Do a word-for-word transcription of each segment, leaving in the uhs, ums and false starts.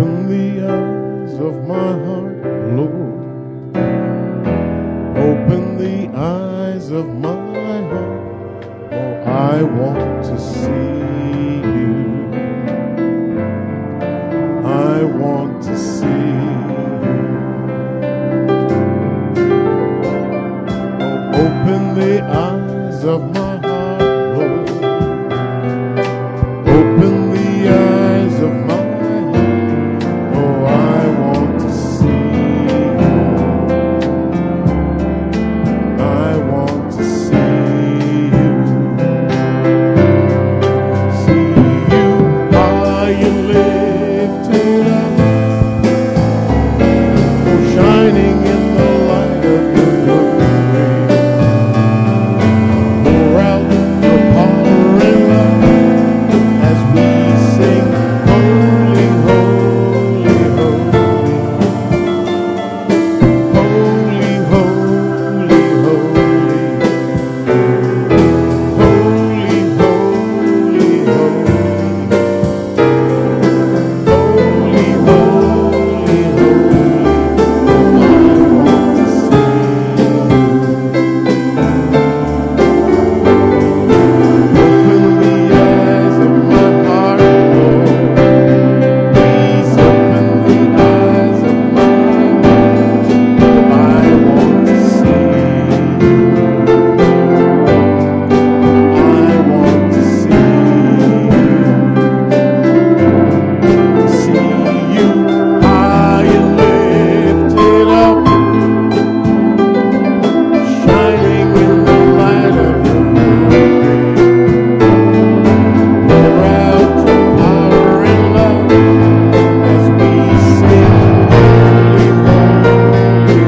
Open the eyes of my heart, Lord. Open the eyes of my heart. Oh, I want to see you. I want to see you. Oh, open the eyes of my heart, Lord. Open the eyes of my heart. Oh, I want to see you. I want to see you. See you high and lifted up, oh, shining in the light of your glory. Pour out your power and love as we sing, holy, holy, holy. Holy, holy, holy. Holy, holy, holy. Holy, holy, holy. Open the eyes of my heart, Lord. Please open the eyes of my heart. I want to see you. I want to see you. See you high and lifted up, shining in the light of your glory. Pour out your power and love as we sing, holy, holy,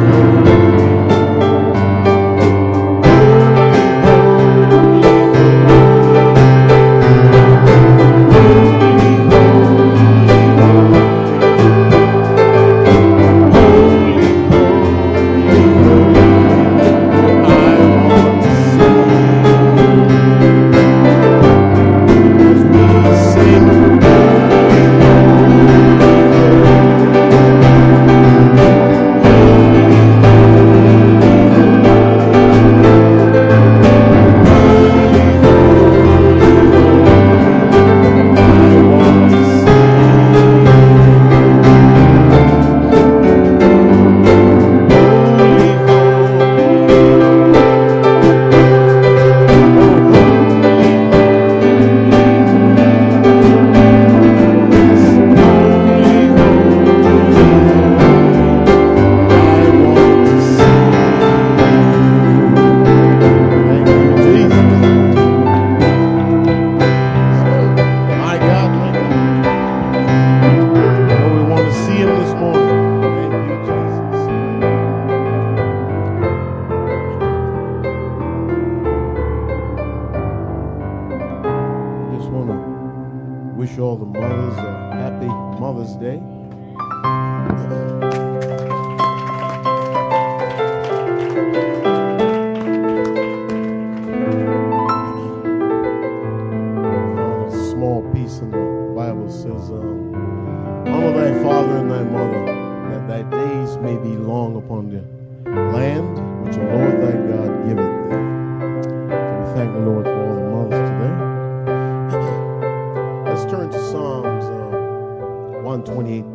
wish all the mothers a happy Mother's Day. A small piece in the Bible says, um, honor thy father and thy mother, that thy days may be long upon the land which the Lord thy God giveth thee. So we thank the Lord for all the mothers today. Let's turn to Psalms uh, one twenty-eight.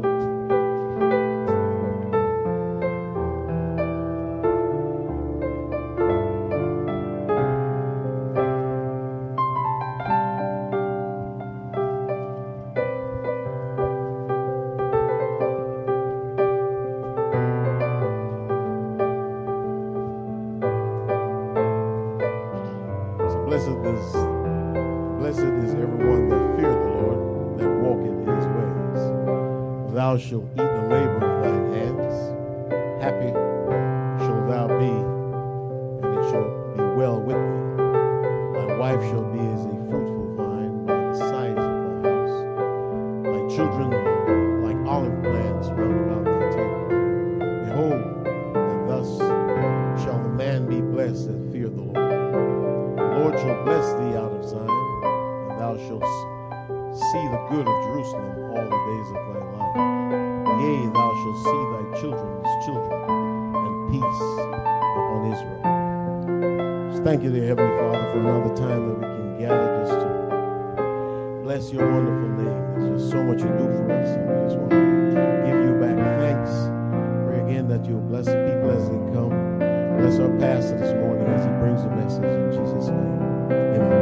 So blessed is, blessed is everyone that feareth the Lord, that walketh in his ways. Thou shalt eat the labor of thine hands. Happy shalt thou be, and it shall be well with thee. Thy wife shall be as a fruitful vine by the sides of thy house. Thy children like olive plants round about thy table. Behold, and thus shall the man be blessed that feareth the Lord. The Lord shall bless thee out of Zion, and thou shalt see the good of Jerusalem all the days of thy life. Yea, thou shalt see thy children's children, and peace upon Israel. Just thank you, dear Heavenly Father, for another time that we can gather just to bless your wonderful name. There's just so much you do for us, and we just want to give you back thanks. Pray again that you'll bless the people as they come. Bless our pastor this morning as he brings the message in Jesus' name. Amen.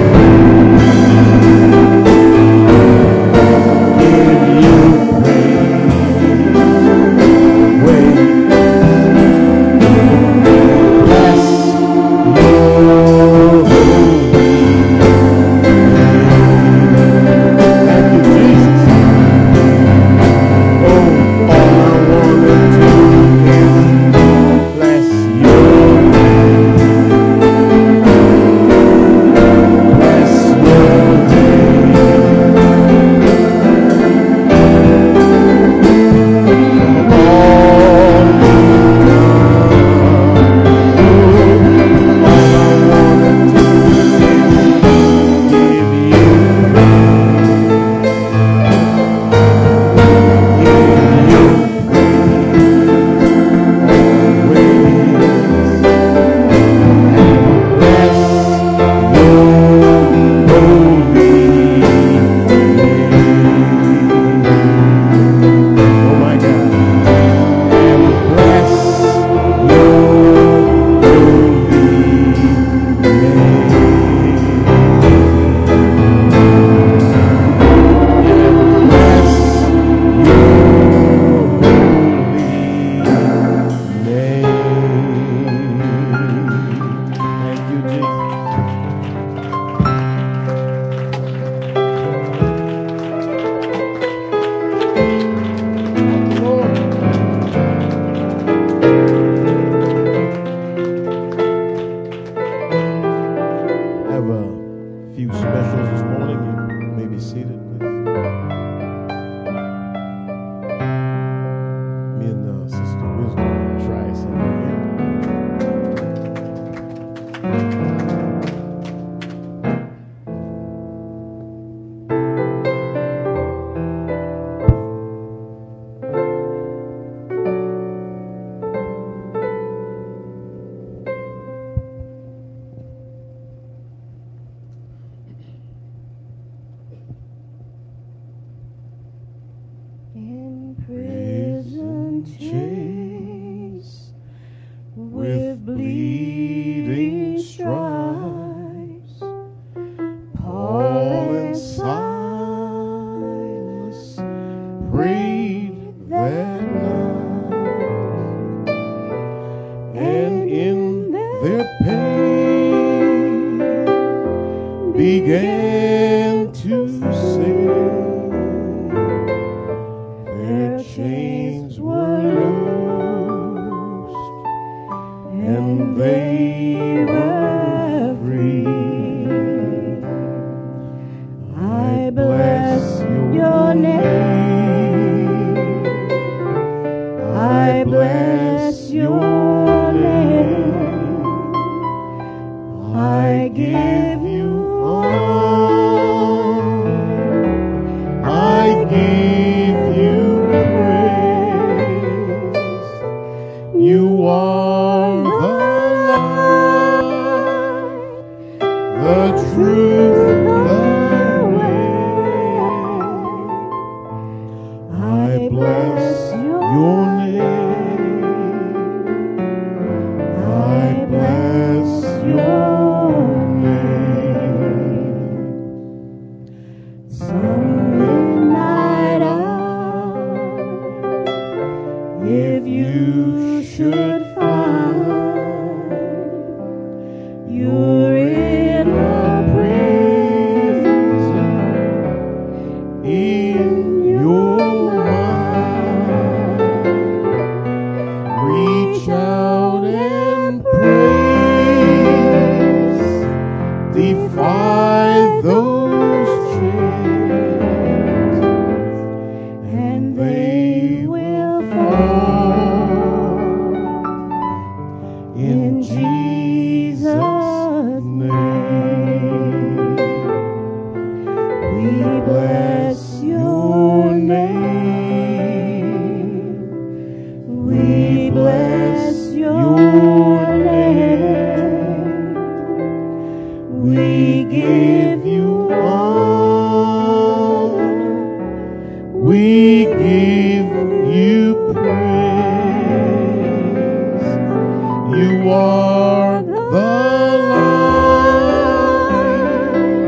You are the light,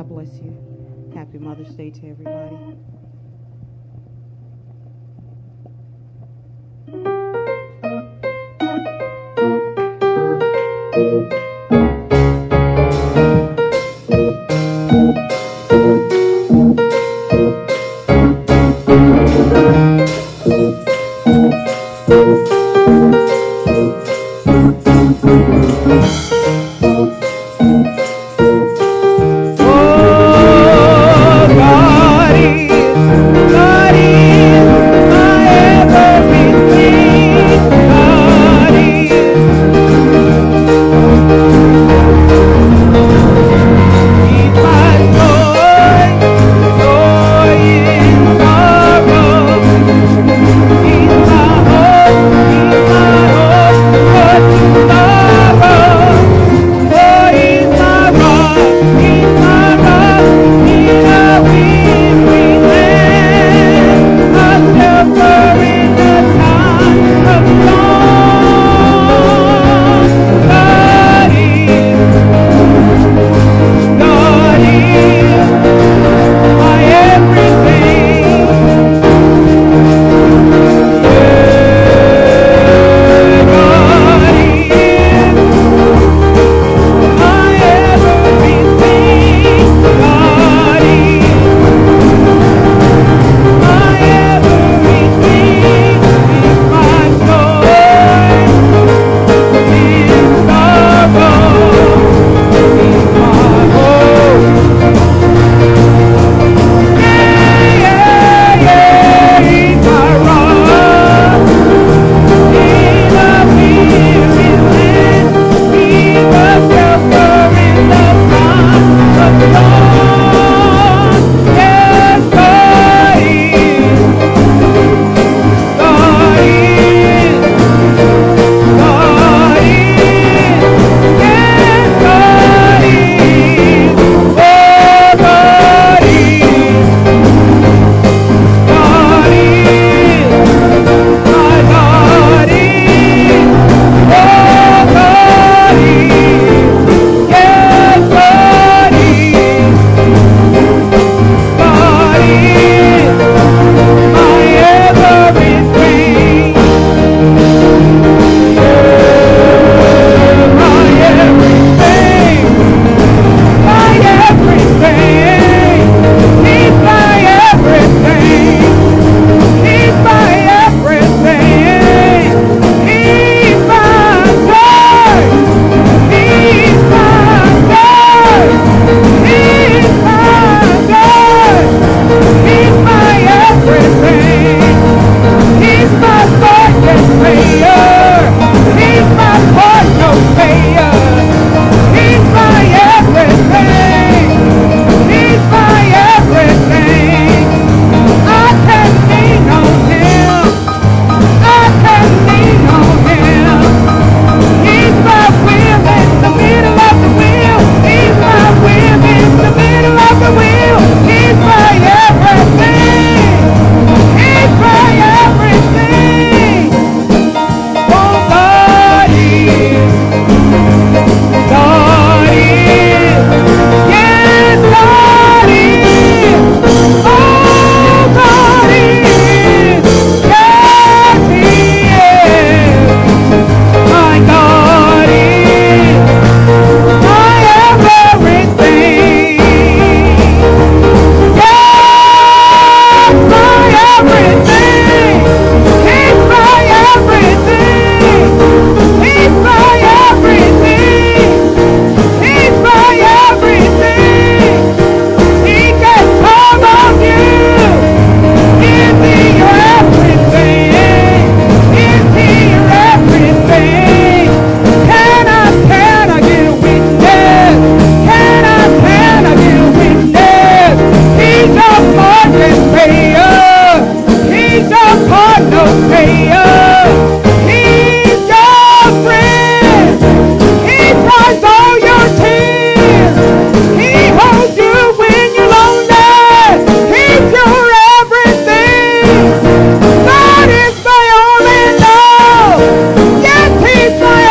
God bless you. Happy Mother's Day to everybody.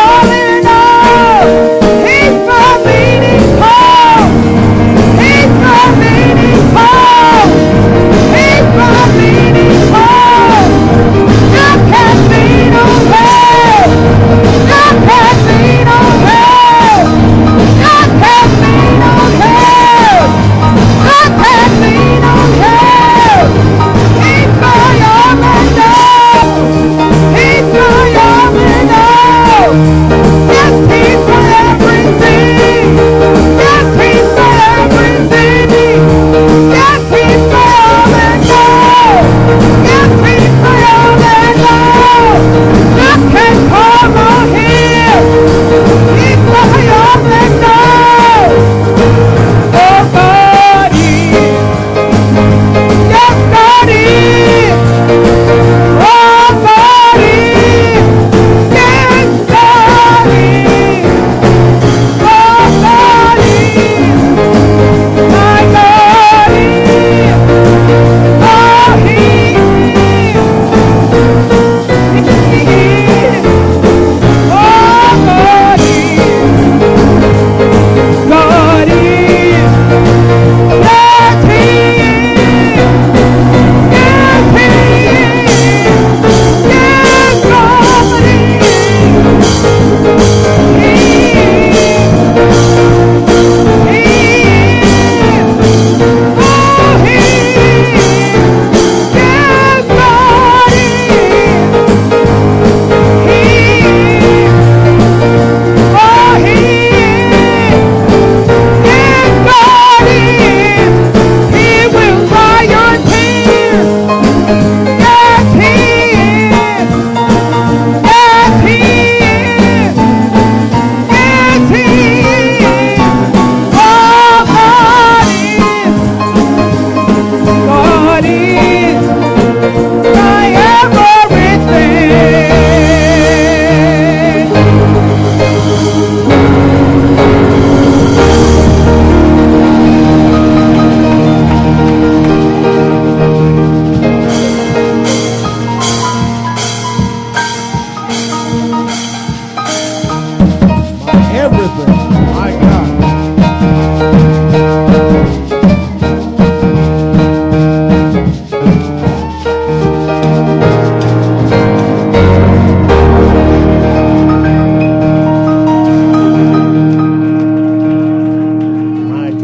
He's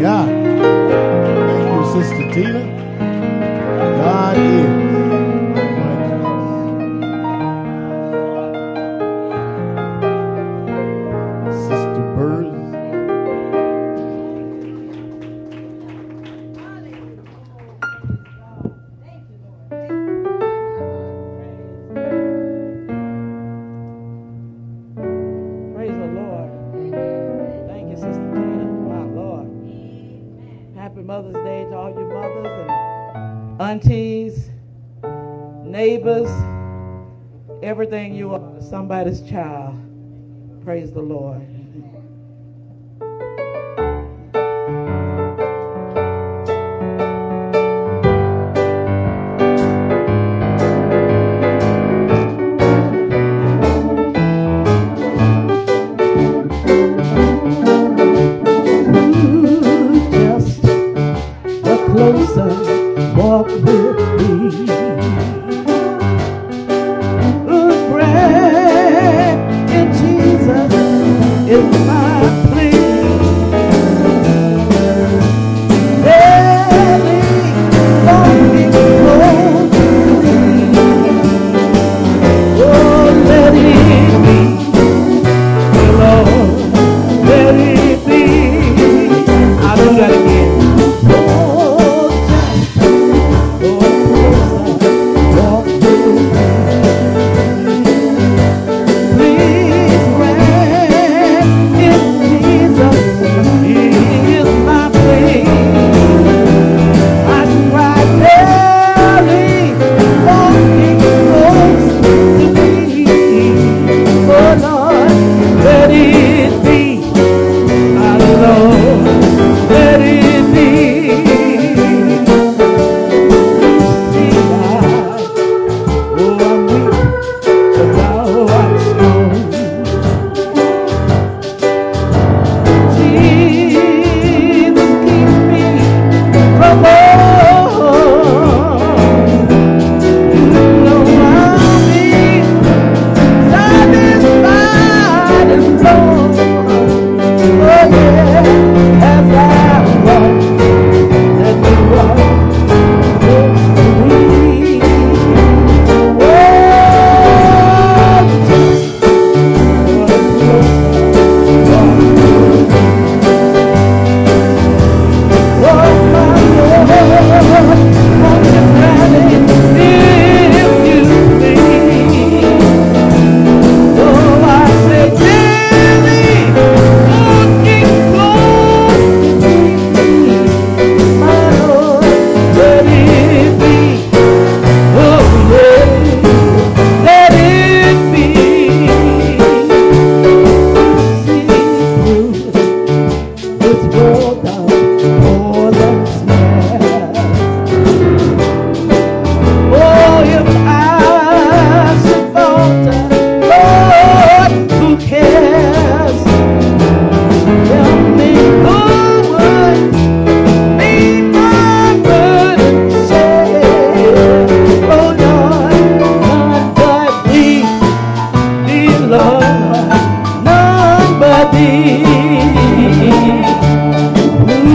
God. Thank you, Sister Tina. God is. Sister Bird. Praise the Lord. Thank you, Sister Tina. My Lord. Happy Mother's Day to all your mothers and aunties, neighbors, everything you are, somebody's child. Praise the Lord. Just a closer walk with me. Good friend in Jesus is my plea. Daily walking close to me. Oh, let it be, Lord, let it be. I'll do that again. Oh, just oh, closer walk with me. Please, friend, in Jesus, He is my plea. I cry daily, walking close to me. Oh Lord, let it be, my Lord, let it be. See God, oh I'm weak, but thou art strong. Jesus, keep me from all. You know I'll be satisfied and full. Oh yeah, as I walk, let me walk close to me. Oh, just for a closer walk. Oh my Lord, won't you gladly if you please? Oh, I say daily, walking close to me, my Lord, let it be. Oh yeah, let it be. See through this world of more than smells. Oh, if I should falter, Lord, who cares? Tell me who would be my burden share? Oh Lord, none but Thee, Thee, Lord, none but Thee. Ooh,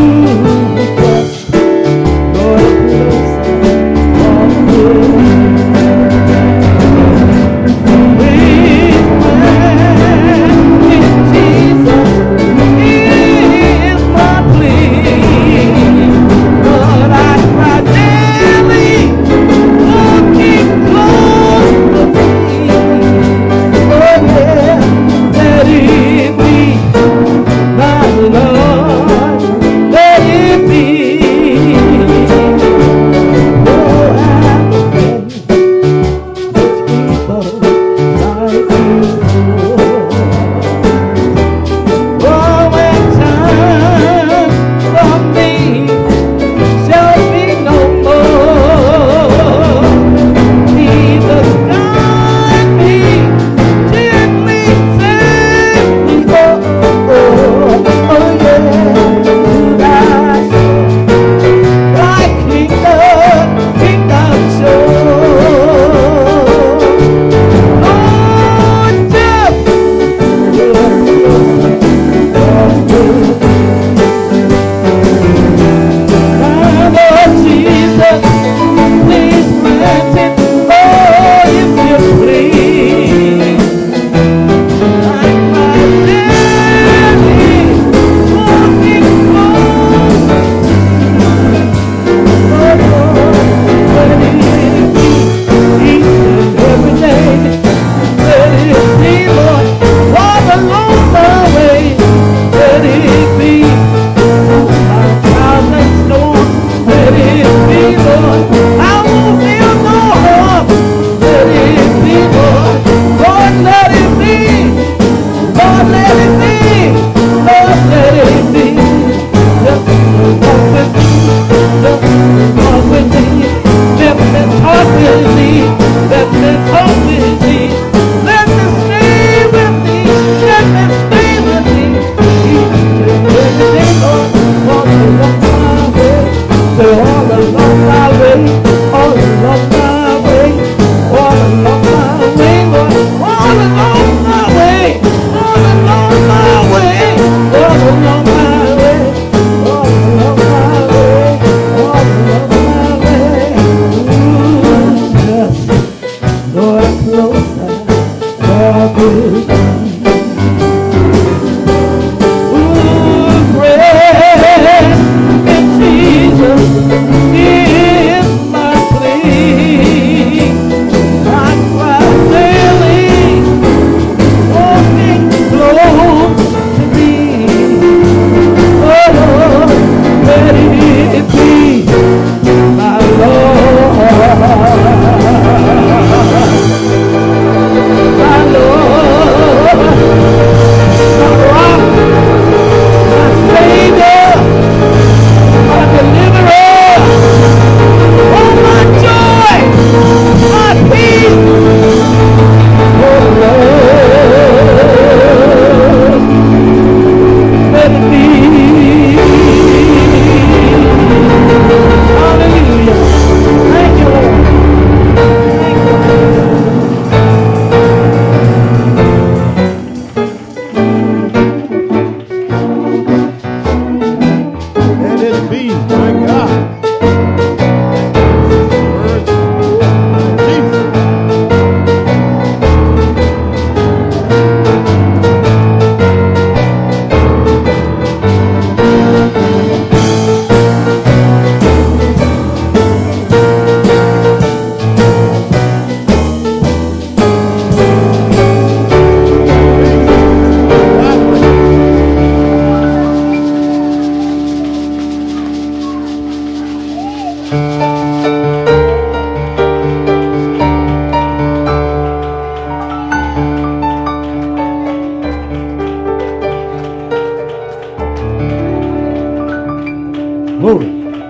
Glory.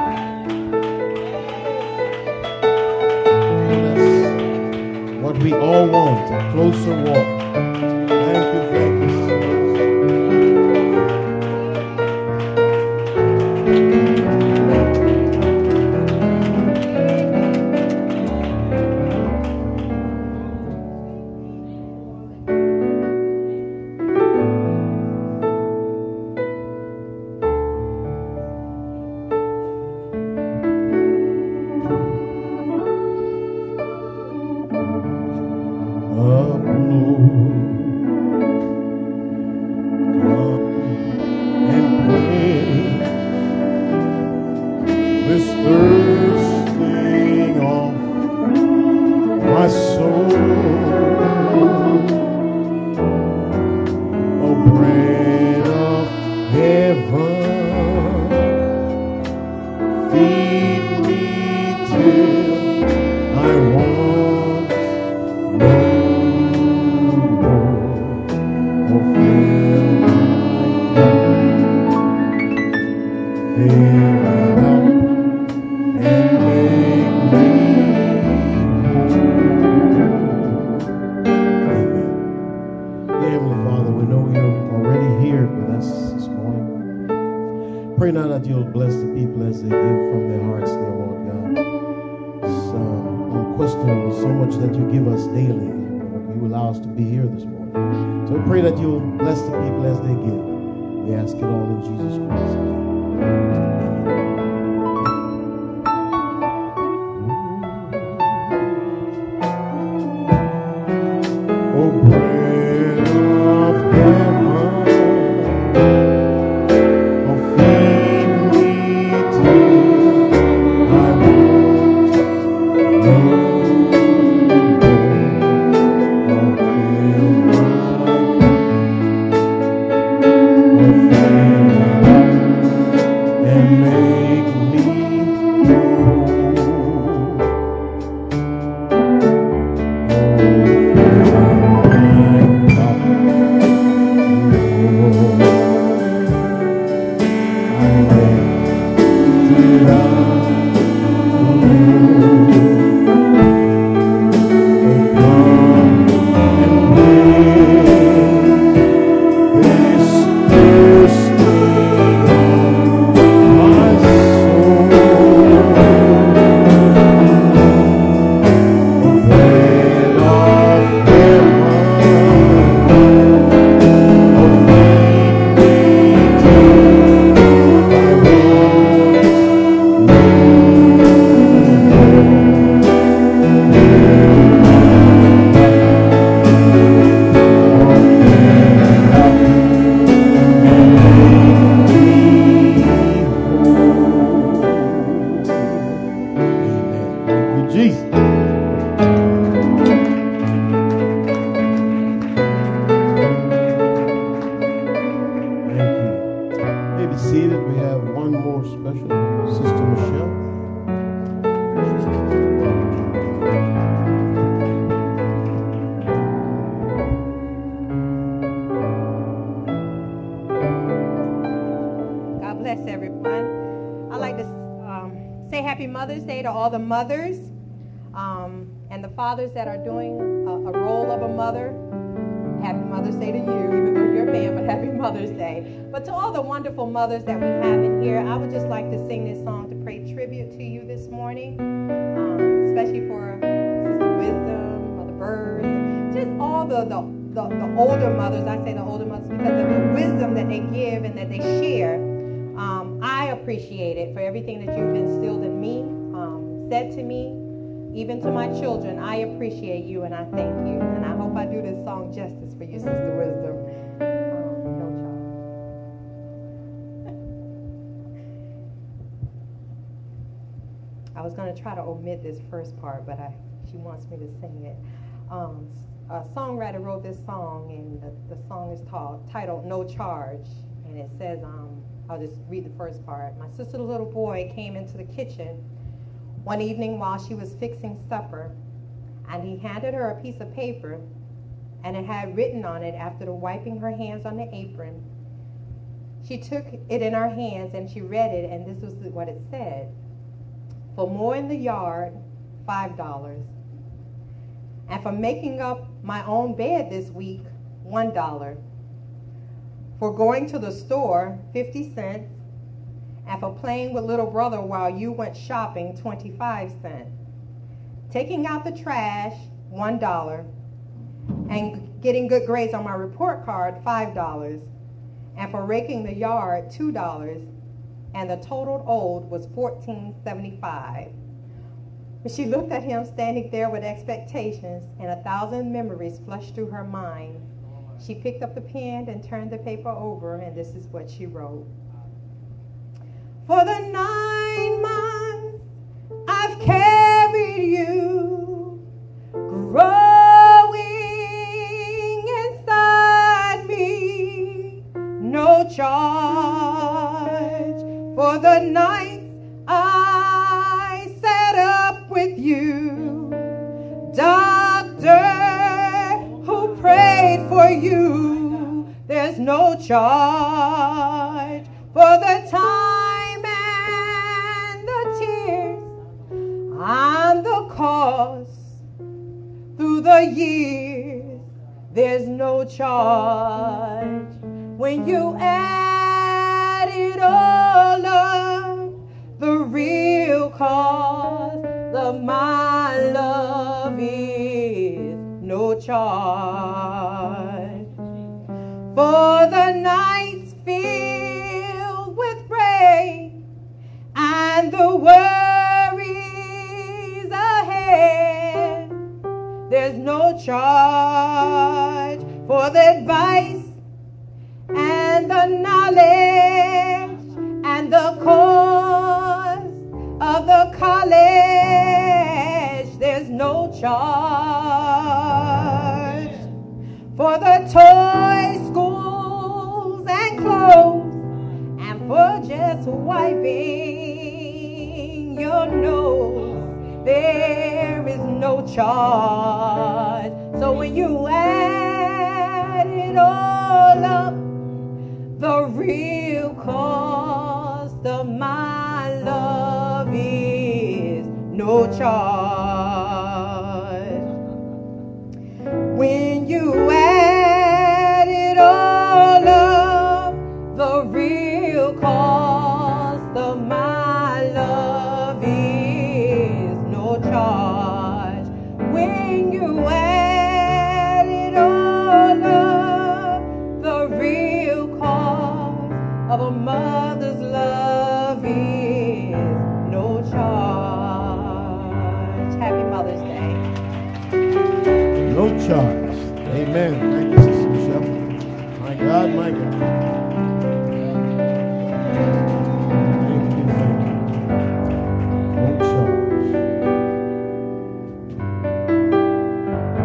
That's what we all want, a closer walk. Thank you, thank you so mothers um, and the fathers that are doing a, a role of a mother. Happy Mother's Day to you, even though you're a man, but happy Mother's Day. But to all the wonderful mothers that we have in here, I would just like to sing this song to pay tribute to you this morning, um, especially for Sister Wisdom, Mother Bird, and just all the, the, the, the older mothers. I say the older mothers because of the wisdom that they give and that they share. Um, I appreciate it for everything that you've instilled in me. Said to me, even to my children, I appreciate you and I thank you. And I hope I do this song justice for you, Sister Wisdom. Um, no charge. I was going to try to omit this first part, but I, she wants me to sing it. Um, a songwriter wrote this song, and the, the song is called, titled No Charge. And it says, um, I'll just read the first part. My sister's little boy came into the kitchen one evening while she was fixing supper, and he handed her a piece of paper, and it had written on it, after wiping her hands on the apron, She took it in her hands and she read it, and this was what it said. For mowing the yard, five dollars. And for making up my own bed this week, one dollar. For going to the store, fifty cents. And for playing with little brother while you went shopping, twenty-five cents. Taking out the trash, one dollar. And getting good grades on my report card, five dollars. And for raking the yard, two dollars. And the total owed was fourteen seventy-five. But she looked at him standing there with expectations, and a thousand memories flushed through her mind. She picked up the pen and turned the paper over, and this is what she wrote. For the nine months I've carried you, growing inside me, no charge for the nights I sat up with you, doctor who prayed for you. There's no charge for the time and the tears and the cost through the years. There's no charge when you add it all up. The real cost of my love is no charge. For the nights filled with rain and the worries ahead, there's no charge for the advice and the knowledge and the cost of the college. There's no charge for the toy schools and clothes, and for just wiping your nose. There is no charge. So when you add it all up, the real cost of my love is no charge. When you add it all up, the real cost of my love is no charge. When you add it all up, the real cost of a mother's love is no charge. Happy Mother's Day. No charge. Amen. Thank you, Sister Michelle. My God, my God. Thank you, thank you. No charge.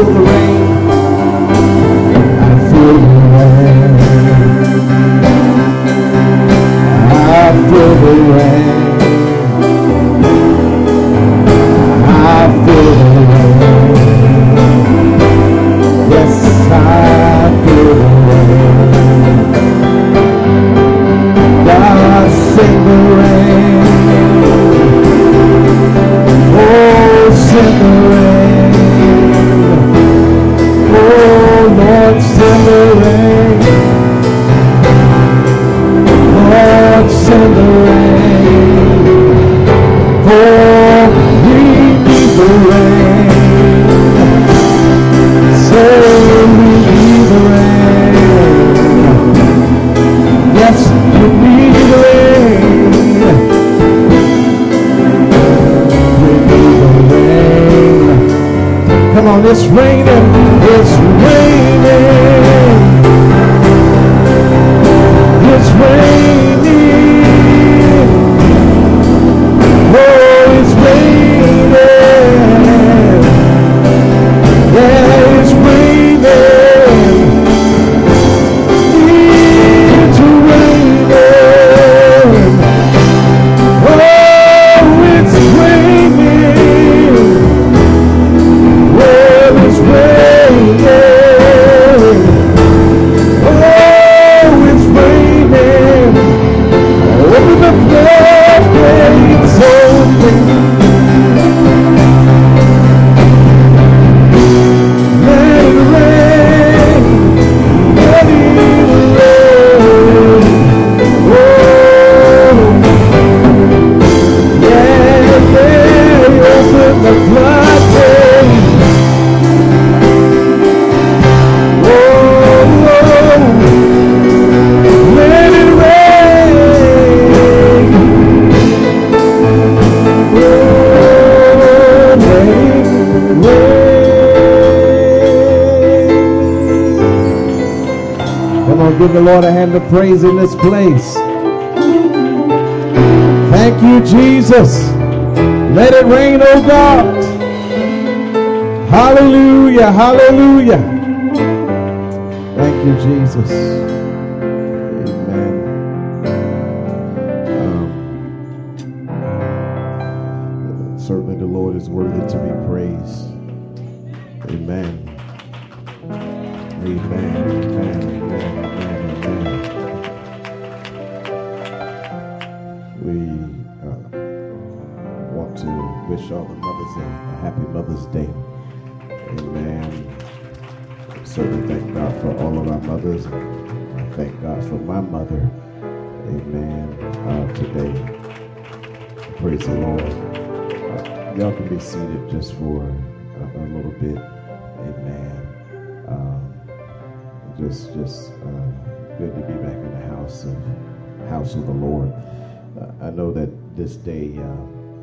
the rain. I feel the rain. I feel the rain. I feel the rain. Yes, I feel the rain. God send the rain. Oh, send the rain. Oh, Lord, send the rain. Lord, send the rain. Oh, we need the rain. Say we need the rain. Yes, we need the rain. We need the rain. Come on, it's raining. It's raining. It's raining. Oh, it's raining. Yeah, it's raining. It's raining. Oh, it's raining. Oh, it's raining. Oh, it's raining. Open the floodgates open. Let it rain. Let it rain. Oh, yeah, yeah. Open the floodgates. Oh, let it rain. Oh, let it rain. Come on, give the Lord a hand of praise in this place. Thank you, Jesus. Let it rain, oh God. Hallelujah, hallelujah. Thank you, Jesus. Amen. Um, certainly the Lord is worthy to be praised. Amen. Amen. Amen. Amen. Amen. Amen. We uh, want to wish all the mothers a happy Mother's Day. Amen. Certainly thank God for all of our mothers. I thank God for my mother. Amen. Uh, today. Praise the Lord. Uh, y'all can be seated just for a, a little bit. Amen. Um, just just uh, good to be back in the house of house of the Lord. Uh, I know that this day uh,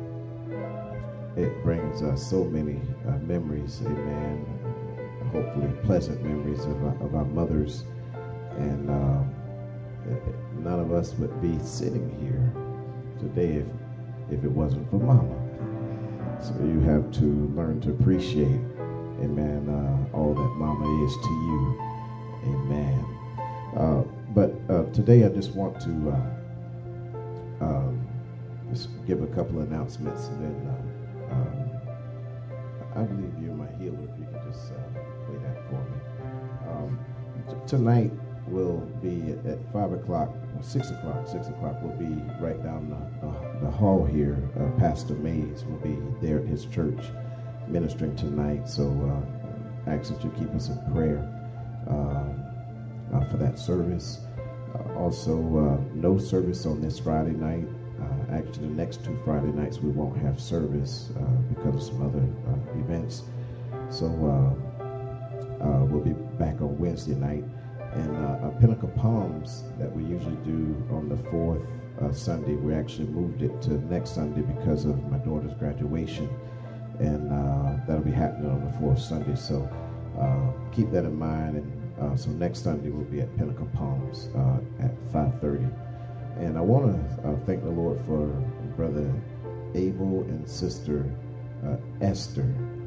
it brings uh, so many uh, memories. Amen. Hopefully pleasant memories of our, of our mothers, and uh, none of us would be sitting here today if if it wasn't for Mama. So you have to learn to appreciate, amen, uh, all that Mama is to you, amen. Uh, but uh, today I just want to uh, um, just give a couple of announcements, and then uh, um, I believe you're my healer. If you could just uh, play that for me. Um, t- tonight will be at, at five o'clock, or six o'clock. Six o'clock will be right down the, the, the hall here. Uh, Pastor Mays will be there at his church ministering tonight. So uh, I ask that you keep us in prayer um, uh, for that service. Uh, also, uh, no service on this Friday night. Uh, actually, the next two Friday nights we won't have service uh, because of some other uh, events. So uh, uh, we'll be back on Wednesday night. And uh, Pinnacle Palms that we usually do on the fourth uh, Sunday, we actually moved it to next Sunday because of my daughter's graduation. And uh, that'll be happening on the fourth Sunday. So uh, keep that in mind. And uh, so next Sunday we'll be at Pinnacle Palms uh, at five thirty. And I want to uh, thank the Lord for Brother Abel and Sister uh, Esther.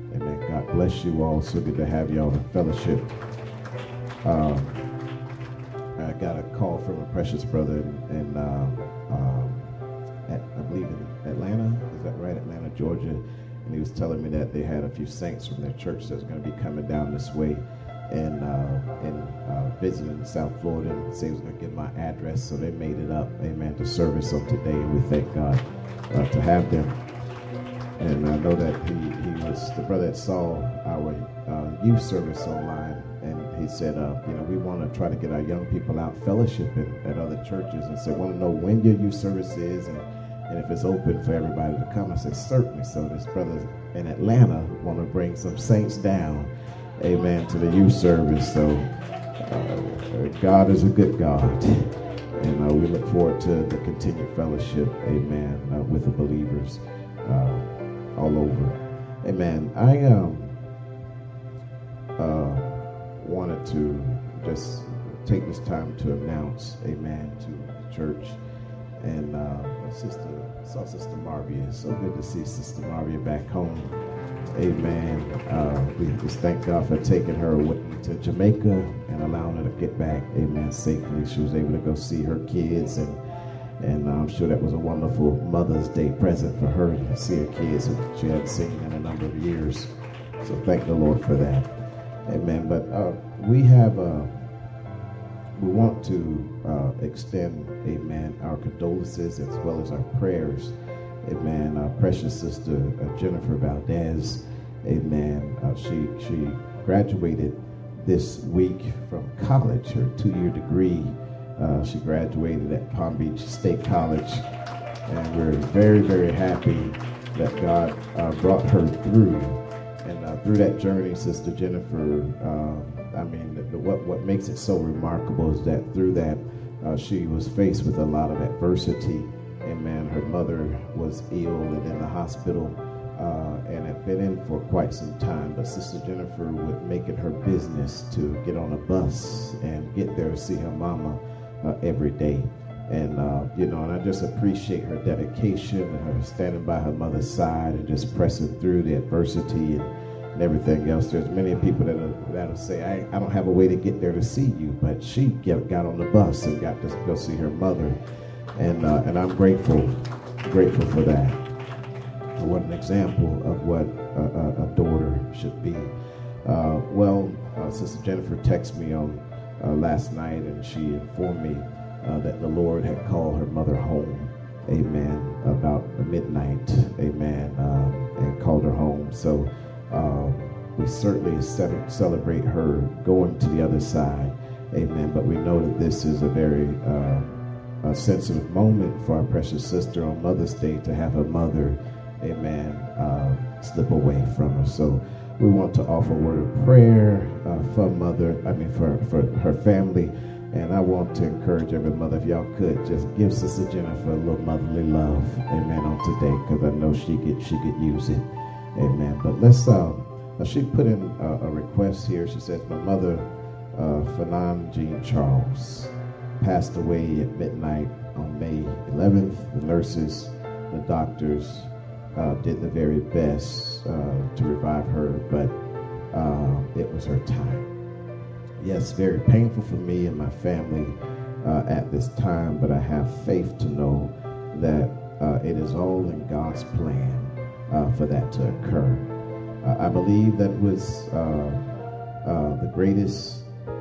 Amen. God bless you all. So good to have you all in fellowship. Um, I got a call from a precious brother in, in um, um, at, I believe in Atlanta. Is that right? Atlanta, Georgia. And he was telling me that they had a few saints from their church that's going to be coming down this way and uh, and uh, visiting South Florida, and said he was going to give my address. So they made it up, amen, to service on today. And we thank God uh, to have them. And I know that he, he was the brother that saw our uh, youth service online, and he said, uh, you know, we want to try to get our young people out fellowshipping at other churches, and said, want to know when your youth service is and, and if it's open for everybody to come. I said, certainly. So this brother in Atlanta want to bring some saints down, amen, to the youth service. So uh, God is a good God, and uh, we look forward to the continued fellowship, amen, uh, with the believers uh, all over. Amen. I um uh wanted to just take this time to announce, amen, to the church. And uh, sister, saw Sister Marvia. So good to see Sister Marvia back home. Amen. Uh, we just thank God for taking her away to Jamaica and allowing her to get back, amen, safely. She was able to go see her kids, and and I'm sure that was a wonderful Mother's Day present for her to see her kids who she hadn't seen in a number of years. So thank the Lord for that. Amen. But uh, we have, uh, we want to uh, extend, amen, our condolences as well as our prayers. Amen. Our precious sister uh, Jennifer Valdez, amen. Uh, she she graduated this week from college, her two-year degree. Uh, she graduated at Palm Beach State College, and we're very, very happy that God uh, brought her through. And uh, through that journey, Sister Jennifer, uh, I mean, the, the, what, what makes it so remarkable is that through that, uh, she was faced with a lot of adversity. Amen. Her mother was ill and in the hospital uh, and had been in for quite some time. But Sister Jennifer would make it her business to get on a bus and get there to see her mama Uh, every day. And uh, you know, and I just appreciate her dedication and her standing by her mother's side and just pressing through the adversity and, and everything else. There's many people that are, that'll say, I, I don't have a way to get there to see you, but she get, got on the bus and got to go see her mother, and uh, and I'm grateful grateful for that. What an example of what a, a, a daughter should be. Uh, well, uh, Sister Jennifer texted me on Uh, last night, and she informed me uh, that the Lord had called her mother home, amen, about midnight, amen, um, and called her home. So uh, we certainly ce- celebrate her going to the other side, amen, but we know that this is a very uh, a sensitive moment for our precious sister on Mother's Day to have her mother, amen, uh, slip away from her. So we want to offer a word of prayer uh, for mother, I mean for, for her family. And I want to encourage every mother, if y'all could, just give Sister Jennifer a little motherly love, amen, on today, because I know she could, she could use it, amen. But let's, uh, she put in a, a request here. She says, my mother, uh, Fanon Jean Charles, passed away at midnight on May eleventh. The nurses, the doctors, Uh, did the very best uh, to revive her, but uh, it was her time. Yes, very painful for me and my family uh, at this time, but I have faith to know that uh, it is all in God's plan uh, for that to occur. Uh, I believe that was uh, uh, the greatest,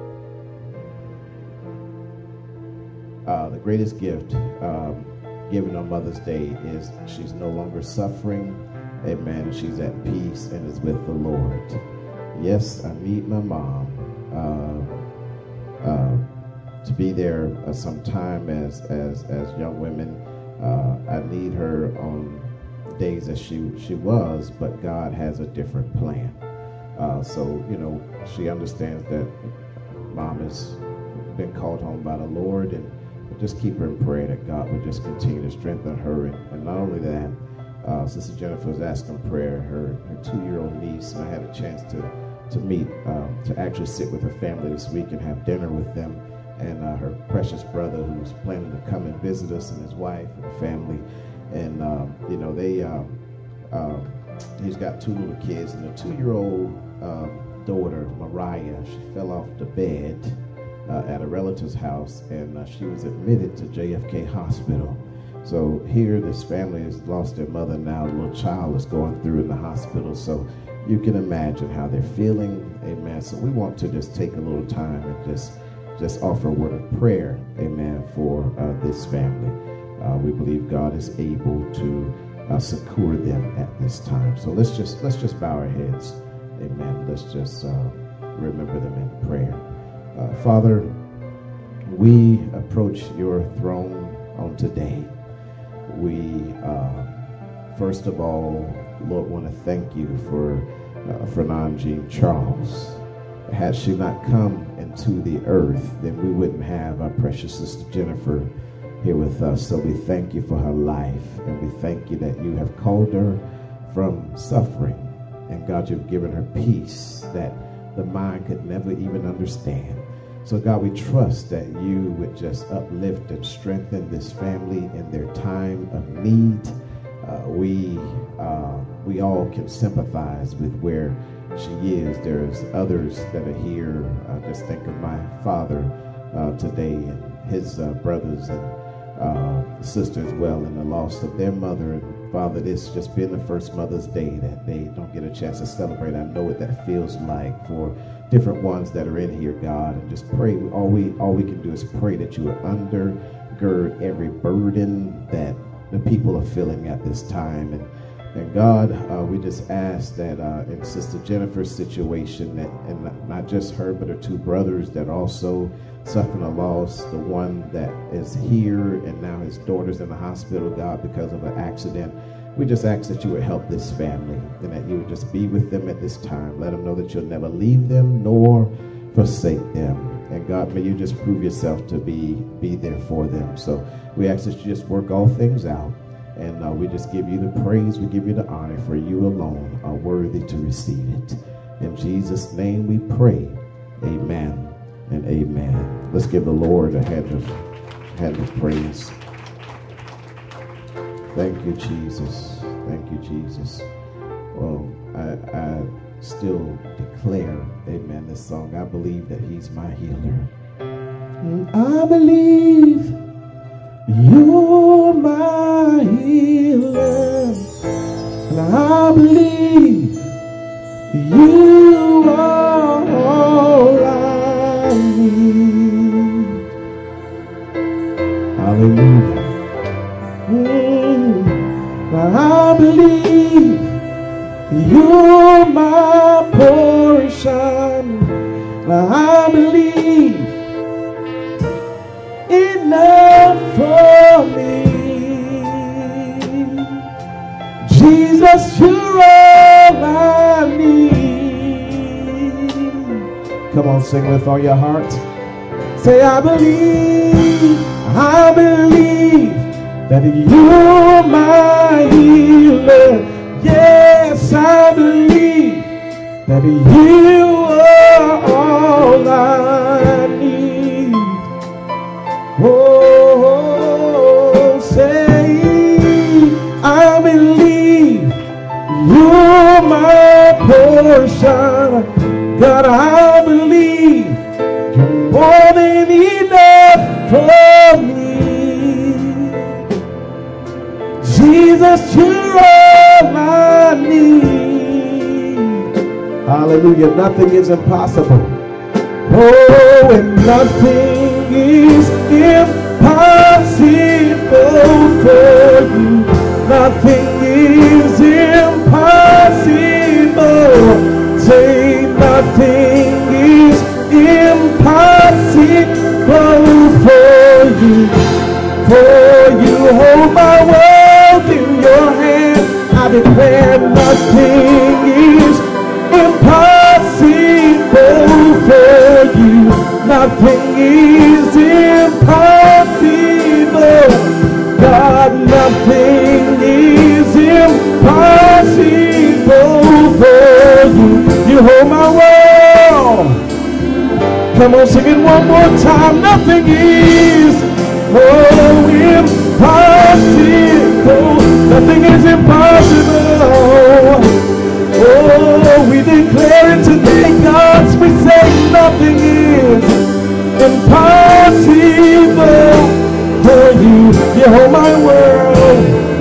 uh, the greatest gift. Um, given on Mother's Day is she's no longer suffering, amen, she's at peace and is with the Lord. Yes, I need my mom uh, uh, to be there uh, sometime as, as, as young women. Uh, I need her on days as she, she was, but God has a different plan. Uh, so, you know, she understands that mom has been called home by the Lord, and just keep her in prayer that God would just continue to strengthen her. And, and not only that, uh, Sister Jennifer was asking prayer. Her, her two-year-old niece, and I had a chance to, to meet, um, to actually sit with her family this week and have dinner with them. And uh, her precious brother, who's planning to come and visit us, and his wife and family. And, um, you know, they, uh, uh, he's got two little kids, and a two-year-old um, daughter, Mariah, she fell off the bed uh, at a relative's house, and uh, she was admitted to J F K Hospital. So here, this family has lost their mother now. The little child is going through in the hospital. So you can imagine how they're feeling. Amen. So we want to just take a little time and just, just offer a word of prayer. Amen. For uh, this family. Uh, we believe God is able to uh, succor them at this time. So let's just let's just bow our heads. Amen. Let's just uh, remember them in prayer. Uh, Father, we approach your throne on today. We, uh, first of all, Lord, want to thank you for uh, Fernand Jean Charles. Had she not come into the earth, then we wouldn't have our precious sister Jennifer here with us. So we thank you for her life, and we thank you that you have called her from suffering. And God, you've given her peace that the mind could never even understand. So God, we trust that you would just uplift and strengthen this family in their time of need. Uh, we uh, we all can sympathize with where she is. There's others that are here. Uh, just think of my father uh, today and his uh, brothers and uh, sisters as well, and the loss of their mother. And Father, this just being the first Mother's Day that they don't get a chance to celebrate. I know what that feels like for different ones that are in here, God, and just pray. All we all we can do is pray that you would undergird every burden that the people are feeling at this time. And, and God, uh, we just ask that uh, in Sister Jennifer's situation, that and not, not just her, but her two brothers that also suffering a loss, the one that is here and now his daughter's in the hospital, God, because of an accident. We just ask that you would help this family and that you would just be with them at this time. Let them know that you'll never leave them nor forsake them. And God, may you just prove yourself to be, be there for them. So we ask that you just work all things out. And uh, we just give you the praise. We give you the honor, for you alone are worthy to receive it. In Jesus' name we pray. Amen and amen. Let's give the Lord a hand of, hand of praise. Thank you, Jesus. Thank you, Jesus. Well, I, I still declare, amen, this song. I believe that he's my healer. And I believe you're my healer. And I believe you are all I need. Hallelujah. I believe you're my portion. I believe enough for me. Jesus, you're all I need. Come on, sing with all your heart. Say, I believe, I believe that you're my healer. Yes, I believe that you are all I need. Oh, say, I believe you're my portion. God, I believe you're more than enough for me. Jesus, you're all I need. Hallelujah. Nothing is impossible. Oh, and nothing is impossible for you. Nothing is impossible. Say, nothing is impossible for you. For you hold my world in your hand. I declare nothing is impossible for you. Nothing is impossible. God, nothing is impossible for you. You hold my world. Come on, sing it one more time. Nothing is oh, impossible. Nothing is impossible. Oh, we declare it today, God. We say nothing is impossible for you. You hold my world.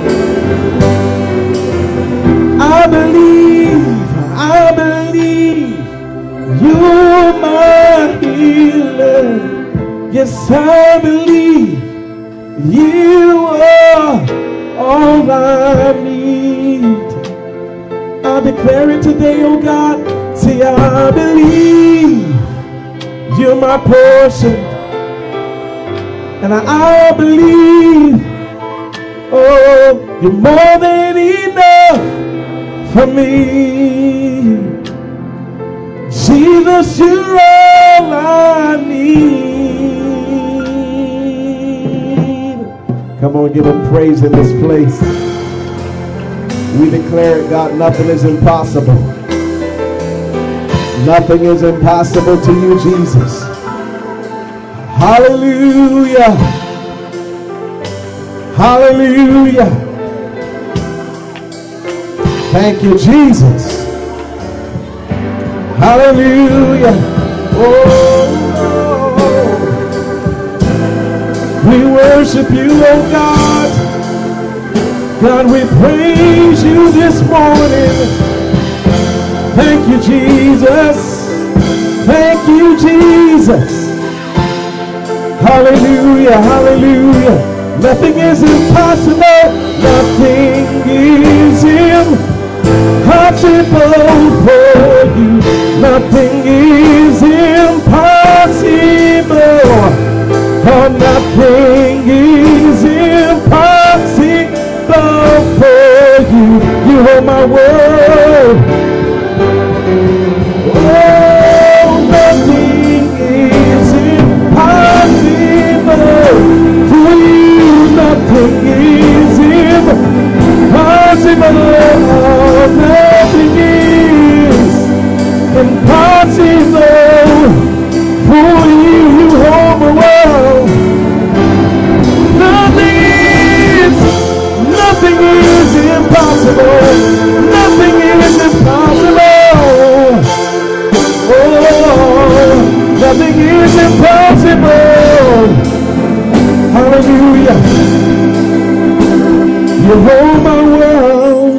I believe, I believe you're my healer. Yes, I believe you are all I need. I declare it today, oh God. Say, I believe you're my portion. And I, I believe, oh, you're more than enough for me. Jesus, you're all I need. Come on, give him praise in this place. We declare it, God, nothing is impossible. Nothing is impossible to you, Jesus. Hallelujah. Hallelujah. Thank you, Jesus. Hallelujah. Oh, we worship you, oh God. God, we praise you this morning. Thank you, Jesus. Thank you, Jesus. Hallelujah, hallelujah. Nothing is impossible. Nothing is impossible for you. Nothing is impossible. Oh, nothing is impossible for you. You hold my world. Oh, nothing is impossible for you. Nothing is impossible. Nothing is impossible for you. You hold the world. Nothing is, nothing is impossible. Nothing is impossible. Oh, nothing is impossible. Hallelujah. You hold my world.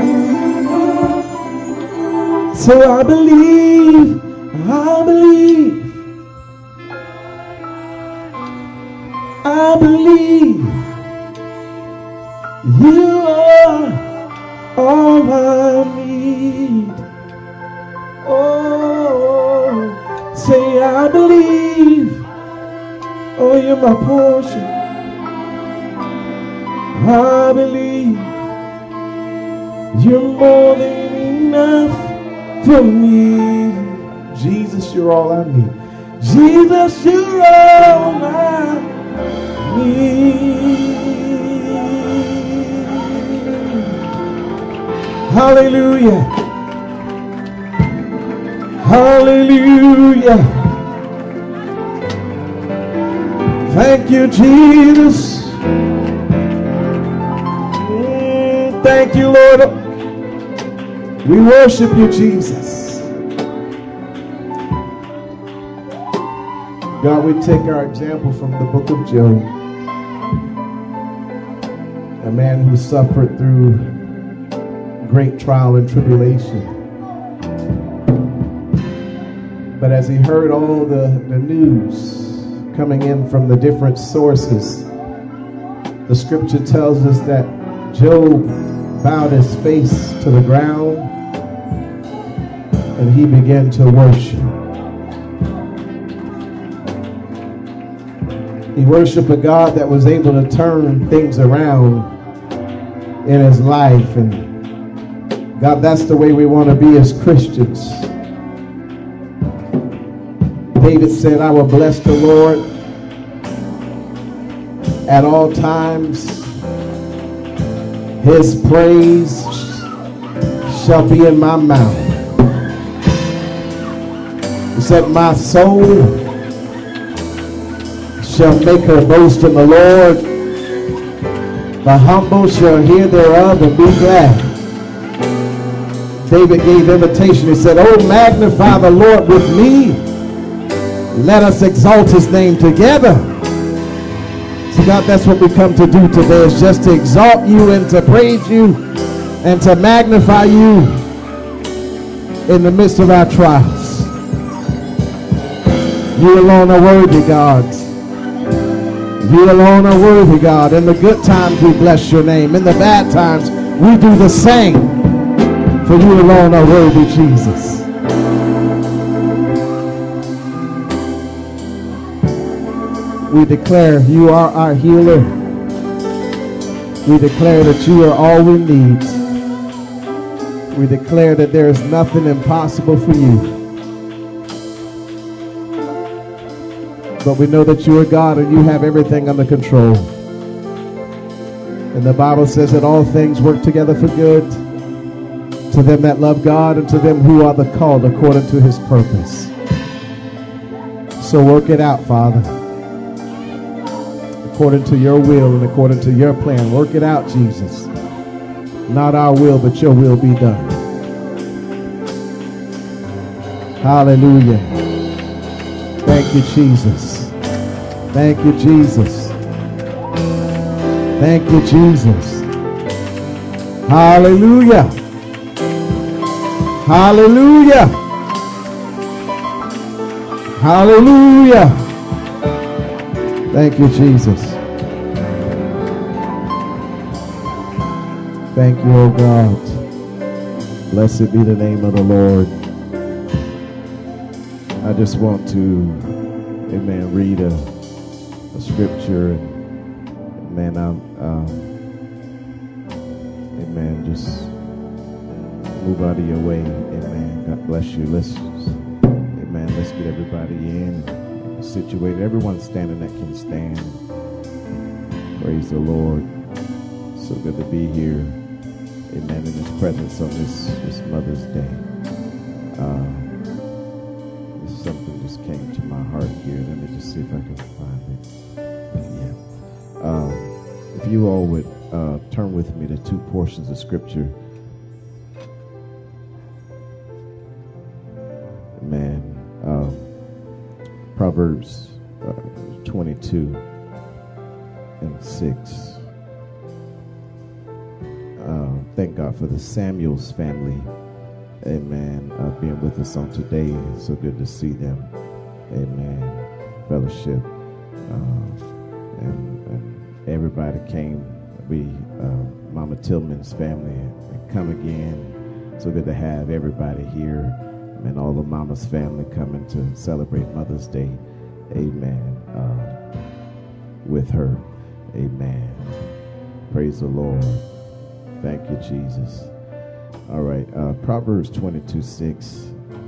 So I believe, I believe, I believe you are all I need. Oh, say I believe, oh, you're my portion. I believe you're more than enough for me. Jesus, you're all I need. Jesus, you're all I need. Hallelujah. Hallelujah. Thank you, Jesus. Mm, thank you, Lord. We worship you, Jesus. God, we take our example from the book of Job. A man who suffered through great trial and tribulation. But as he heard all the, the news coming in from the different sources, the scripture tells us that Job bowed his face to the ground and he began to worship. He worshiped a God that was able to turn things around in his life. And God, that's the way we want to be as Christians. David said, I will bless the Lord at all times. His praise shall be in my mouth. He said, my soul shall make her boast in the Lord. The humble shall hear thereof and be glad. David gave invitation. He said, oh, magnify the Lord with me. Let us exalt his name together. So God, that's what we come to do today, is just to exalt you and to praise you and to magnify you in the midst of our trials. You alone are worthy, God. You alone are worthy, God. In the good times we bless your name. In the bad times we do the same. For you alone are worthy, Jesus. We declare you are our healer. We declare that you are all we need. We declare that there is nothing impossible for you. But we know that you are God and you have everything under control. And the Bible says that all things work together for good to them that love God and to them who are the called according to his purpose. So work it out, Father, according to your will and according to your plan. Work it out, Jesus. Not our will, but your will be done. Hallelujah. Thank you, Jesus. Thank you, Jesus. Thank you, Jesus. Hallelujah. Hallelujah. Hallelujah. Thank you, Jesus. Thank you, oh God. Blessed be the name of the Lord. I just want to, amen, read a, a scripture. And, man, I'm, um, amen, just move out of your way. Amen. God bless you. Let's, amen, let's get everybody in, situated. Everyone standing that can stand. Praise the Lord. So good to be here. Amen. In his presence on this, this Mother's Day. Uh, something just came to my heart here. Let me just see if I can find it. Yeah. Um, if you all would uh, turn with me to two portions of scripture. Amen. Um, Proverbs uh, twenty-two and six. Uh, thank God for the Samuels family. Amen. Uh, being with us on today. So good to see them. Amen. Fellowship. Uh, and, and everybody came. We, uh, Mama Tillman's family, and come again. So good to have everybody here. And all the Mama's family coming to celebrate Mother's Day. Amen. Uh, with her. Amen. Praise the Lord. Thank you, Jesus. All right, uh, Proverbs twenty-two six.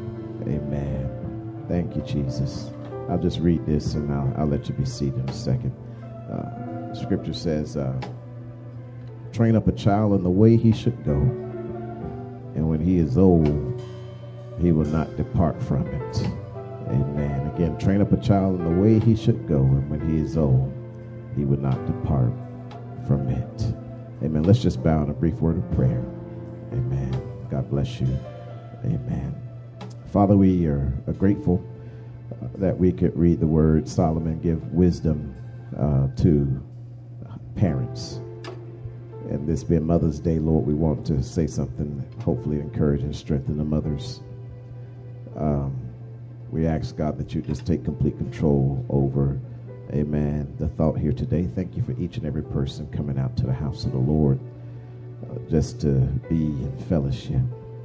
Amen. Thank you, Jesus. I'll just read this and I'll, I'll let you be seated in a second. Uh, scripture says, uh, train up a child in the way he should go, and when he is old, he will not depart from it. Amen. Again, train up a child in the way he should go, and when he is old, he will not depart from it. Amen. Let's just bow in a brief word of prayer. Amen. God bless you. Amen. Father, we are grateful uh, that we could read the word. Solomon give wisdom uh, to parents. And this being Mother's Day, Lord, we want to say something that hopefully encourage and strengthen the mothers. Um, we ask, God, that you just take complete control over, amen, the thought here today. Thank you for each and every person coming out to the house of the Lord. Uh, just to be in fellowship.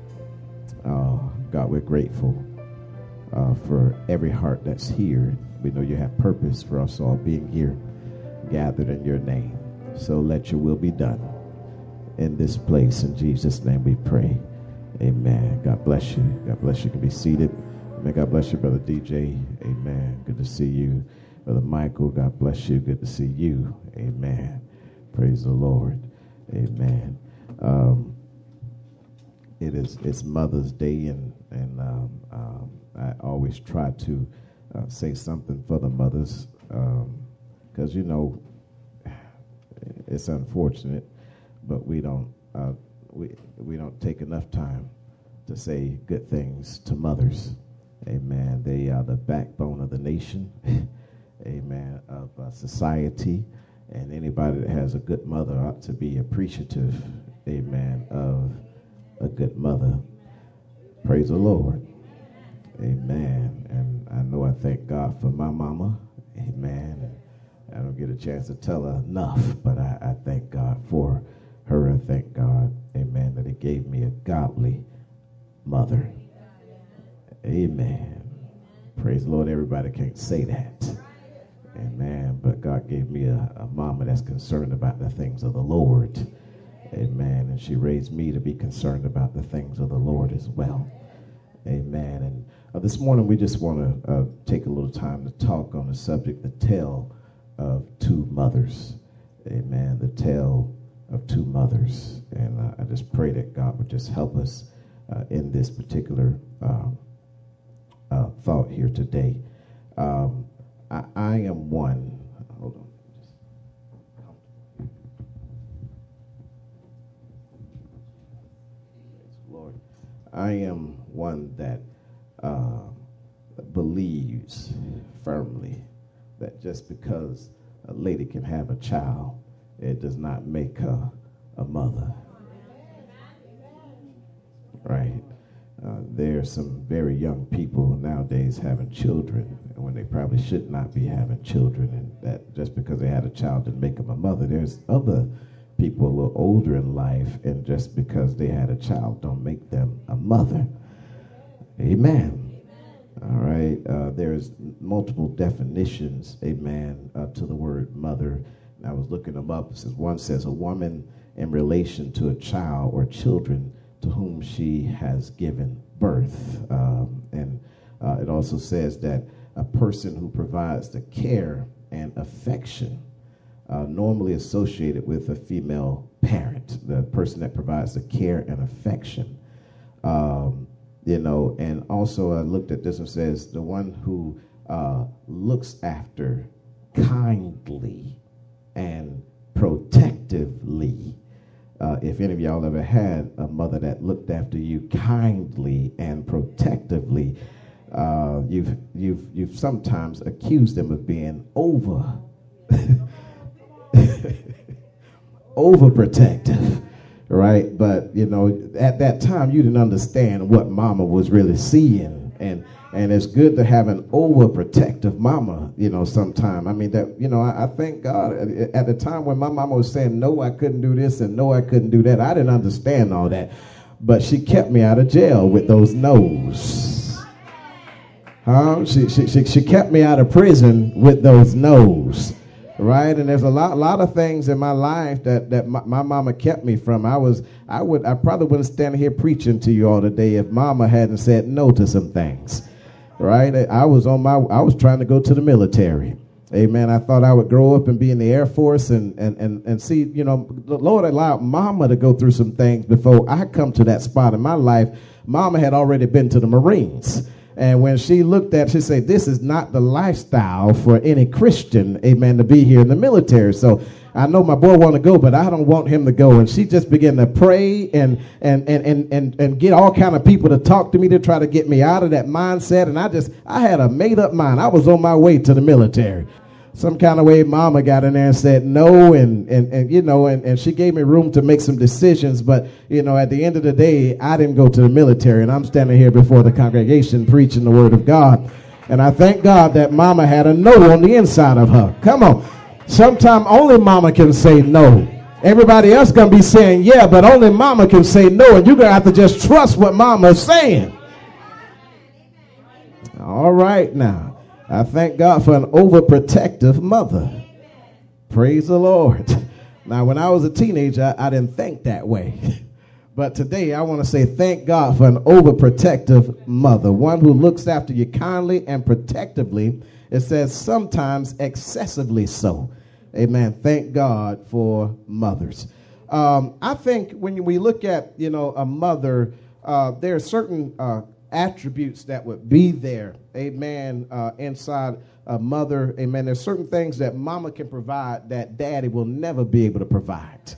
Uh, God, we're grateful uh, for every heart that's here. We know you have purpose for us all being here, gathered in your name. So let your will be done in this place. In Jesus' name we pray. Amen. God bless you. God bless you. You can be seated. Amen. God bless you, Brother D J. Amen. Good to see you. Brother Michael, God bless you. Good to see you. Amen. Praise the Lord. Amen. Um, it is it's Mother's Day, and and um, um, I always try to uh, say something for the mothers, because um, you know it's unfortunate, but we don't uh, we we don't take enough time to say good things to mothers. Amen. They are the backbone of the nation. Amen. Of uh, society. And anybody that has a good mother ought to be appreciative, amen, of a good mother. Praise the Lord. Amen. And I know I thank God for my mama. Amen. I don't get a chance to tell her enough, but I, I thank God for her. I thank God, amen, that he gave me a godly mother. Amen. Praise the Lord. Everybody can't say that. Amen. But God gave me a, a mama that's concerned about the things of the Lord. Amen. And she raised me to be concerned about the things of the Lord as well. Amen. And uh, this morning we just want to uh, take a little time to talk on the subject, the tale of two mothers. Amen. The tale of two mothers. And uh, I just pray that God would just help us uh, in this particular uh, uh, thought here today. Um, I, I am one. Hold on. Lord, I am one that uh, believes firmly that just because a lady can have a child, it does not make her a mother. Right? Uh, there are some very young people nowadays having children when they probably should not be having children, and that just because they had a child didn't make them a mother. There's other people a little older in life, and just because they had a child don't make them a mother. Amen. All right. Uh, there's multiple definitions, amen, uh, to the word mother. And I was looking them up. It says, one says a woman in relation to a child or children to whom she has given birth. Um, and uh, it also says that a person who provides the care and affection uh, normally associated with a female parent, the person that provides the care and affection. Um, you know, and also I looked at this and says the one who uh, looks after kindly and protectively. Uh, if any of y'all ever had a mother that looked after you kindly and protectively, uh, you've you've you've sometimes accused them of being over overprotective, right? But you know, at that time, you didn't understand what mama was really seeing, and and it's good to have an overprotective mama. You know, sometime. I mean, that you know, I, I thank God at, at the time when my mama was saying no, I couldn't do this, and no, I couldn't do that. I didn't understand all that, but she kept me out of jail with those no's. Huh? She she she, she kept me out of prison with those no's. Right, and there's a lot, a lot of things in my life that that my, my mama kept me from. I was, I would, I probably wouldn't stand here preaching to you all today if mama hadn't said no to some things. Right, I was on my, I was trying to go to the military. Amen. I thought I would grow up and be in the Air Force and and and and see, you know, the Lord allowed mama to go through some things before I come to that spot in my life. Mama had already been to the Marines. And when she looked at it, she said, this is not the lifestyle for any Christian, amen, to be here in the military. So I know my boy want to go, but I don't want him to go. And she just began to pray and and and and and, and get all kind of people to talk to me to try to get me out of that mindset. And I just, I had a made up mind. I was on my way to the military. Some kind of way mama got in there and said no, and, and, and you know, and, and she gave me room to make some decisions. But, you know, at the end of the day, I didn't go to the military, and I'm standing here before the congregation preaching the word of God. And I thank God that mama had a no on the inside of her. Come on. Sometime only mama can say no. Everybody else going to be saying yeah, but only mama can say no, and you're going to have to just trust what mama is saying. All right now. I thank God for an overprotective mother. Praise the Lord. Now, when I was a teenager, I, I didn't think that way. But today, I want to say thank God for an overprotective mother, one who looks after you kindly and protectively. It says sometimes excessively so. Amen. Thank God for mothers. Um, I think when we look at, you know, a mother, uh, there are certain uh attributes that would be there, amen, uh, inside a mother, amen. There's certain things that mama can provide that daddy will never be able to provide.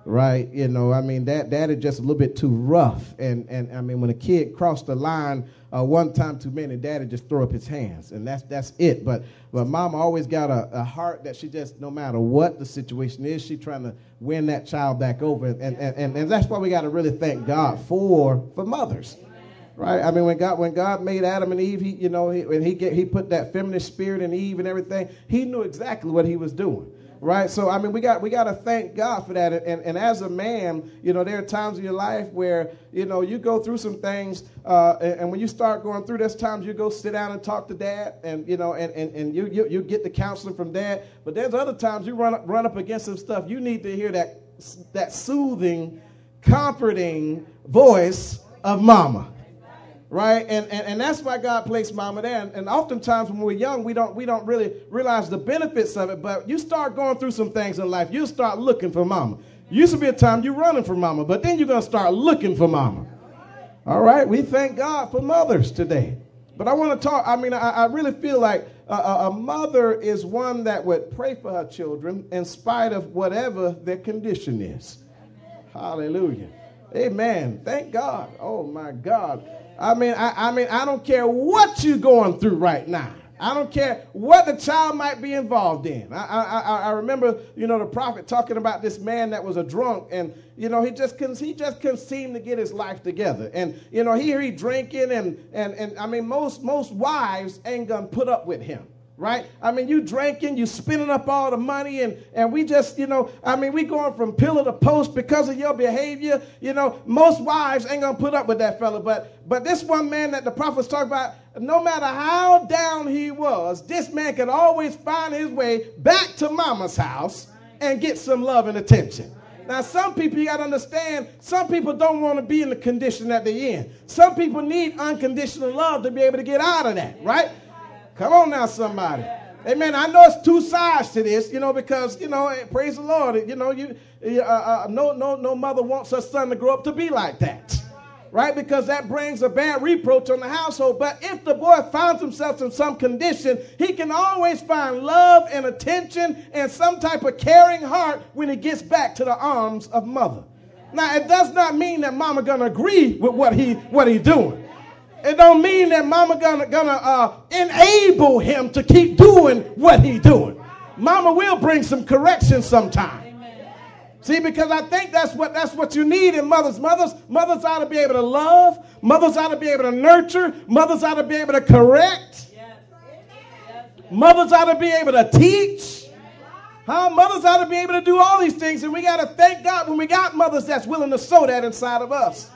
right? You know, I mean, that daddy just a little bit too rough. And, and I mean, when a kid crossed the line uh, one time too many, daddy just throw up his hands. And that's that's it. But but mama always got a, a heart that she just, no matter what the situation is, she trying to win that child back over. And, and, and, and that's why we got to really thank God for for mothers. Right, I mean, when God when God made Adam and Eve, he you know, he, when he get, he put that feminine spirit in Eve and everything, he knew exactly what he was doing. Right, so I mean, we got we got to thank God for that. And and as a man, you know, there are times in your life where you know you go through some things, uh, and, and when you start going through, there's times you go sit down and talk to dad, and you know, and and, and you, you you get the counseling from dad. But there's other times you run up, run up against some stuff. You need to hear that that soothing, comforting voice of mama. Right, and, and and that's why God placed mama there. And, and oftentimes when we're young, we don't we don't really realize the benefits of it. But you start going through some things in life, you start looking for mama. Used to be a time you're running for mama, but then you're gonna start looking for mama. All right, we thank God for mothers today. But I want to talk. I mean, I, I really feel like a, a mother is one that would pray for her children in spite of whatever their condition is. Hallelujah, amen. Thank God. Oh my God. I mean, I, I mean, I don't care what you're going through right now. I don't care what the child might be involved in. I, I, I remember, you know, the prophet talking about this man that was a drunk, and you know, he just couldn't, he just couldn't seem to get his life together. And you know, here he drinking, and and and I mean, most most wives ain't gonna put up with him. Right? I mean, you drinking, you spending up all the money, and, and we just, you know, I mean, we going from pillar to post because of your behavior. You know, most wives ain't going to put up with that fella. But but this one man that the prophets talk about, no matter how down he was, this man could always find his way back to mama's house and get some love and attention. Now, some people, you got to understand, some people don't want to be in the condition that they're in. Some people need unconditional love to be able to get out of that, right? Come on now, somebody. Amen. I know it's two sides to this, you know, because, you know, praise the Lord, you know, you uh, uh, no, no, no mother wants her son to grow up to be like that, right? Because that brings a bad reproach on the household. But if the boy finds himself in some condition, he can always find love and attention and some type of caring heart when he gets back to the arms of mother. Now, it does not mean that mama going to agree with what he what he doing. It don't mean that mama gonna gonna uh, enable him to keep doing what he doing. Mama will bring some correction sometime. Amen. See, because I think that's what that's what you need in mothers. Mothers, mothers ought to be able to love. Mothers ought to be able to nurture. Mothers ought to be able to correct. Yes. Yes. Mothers ought to be able to teach. Huh? Mothers ought to be able to do all these things, and we got to thank God when we got mothers that's willing to sow that inside of us.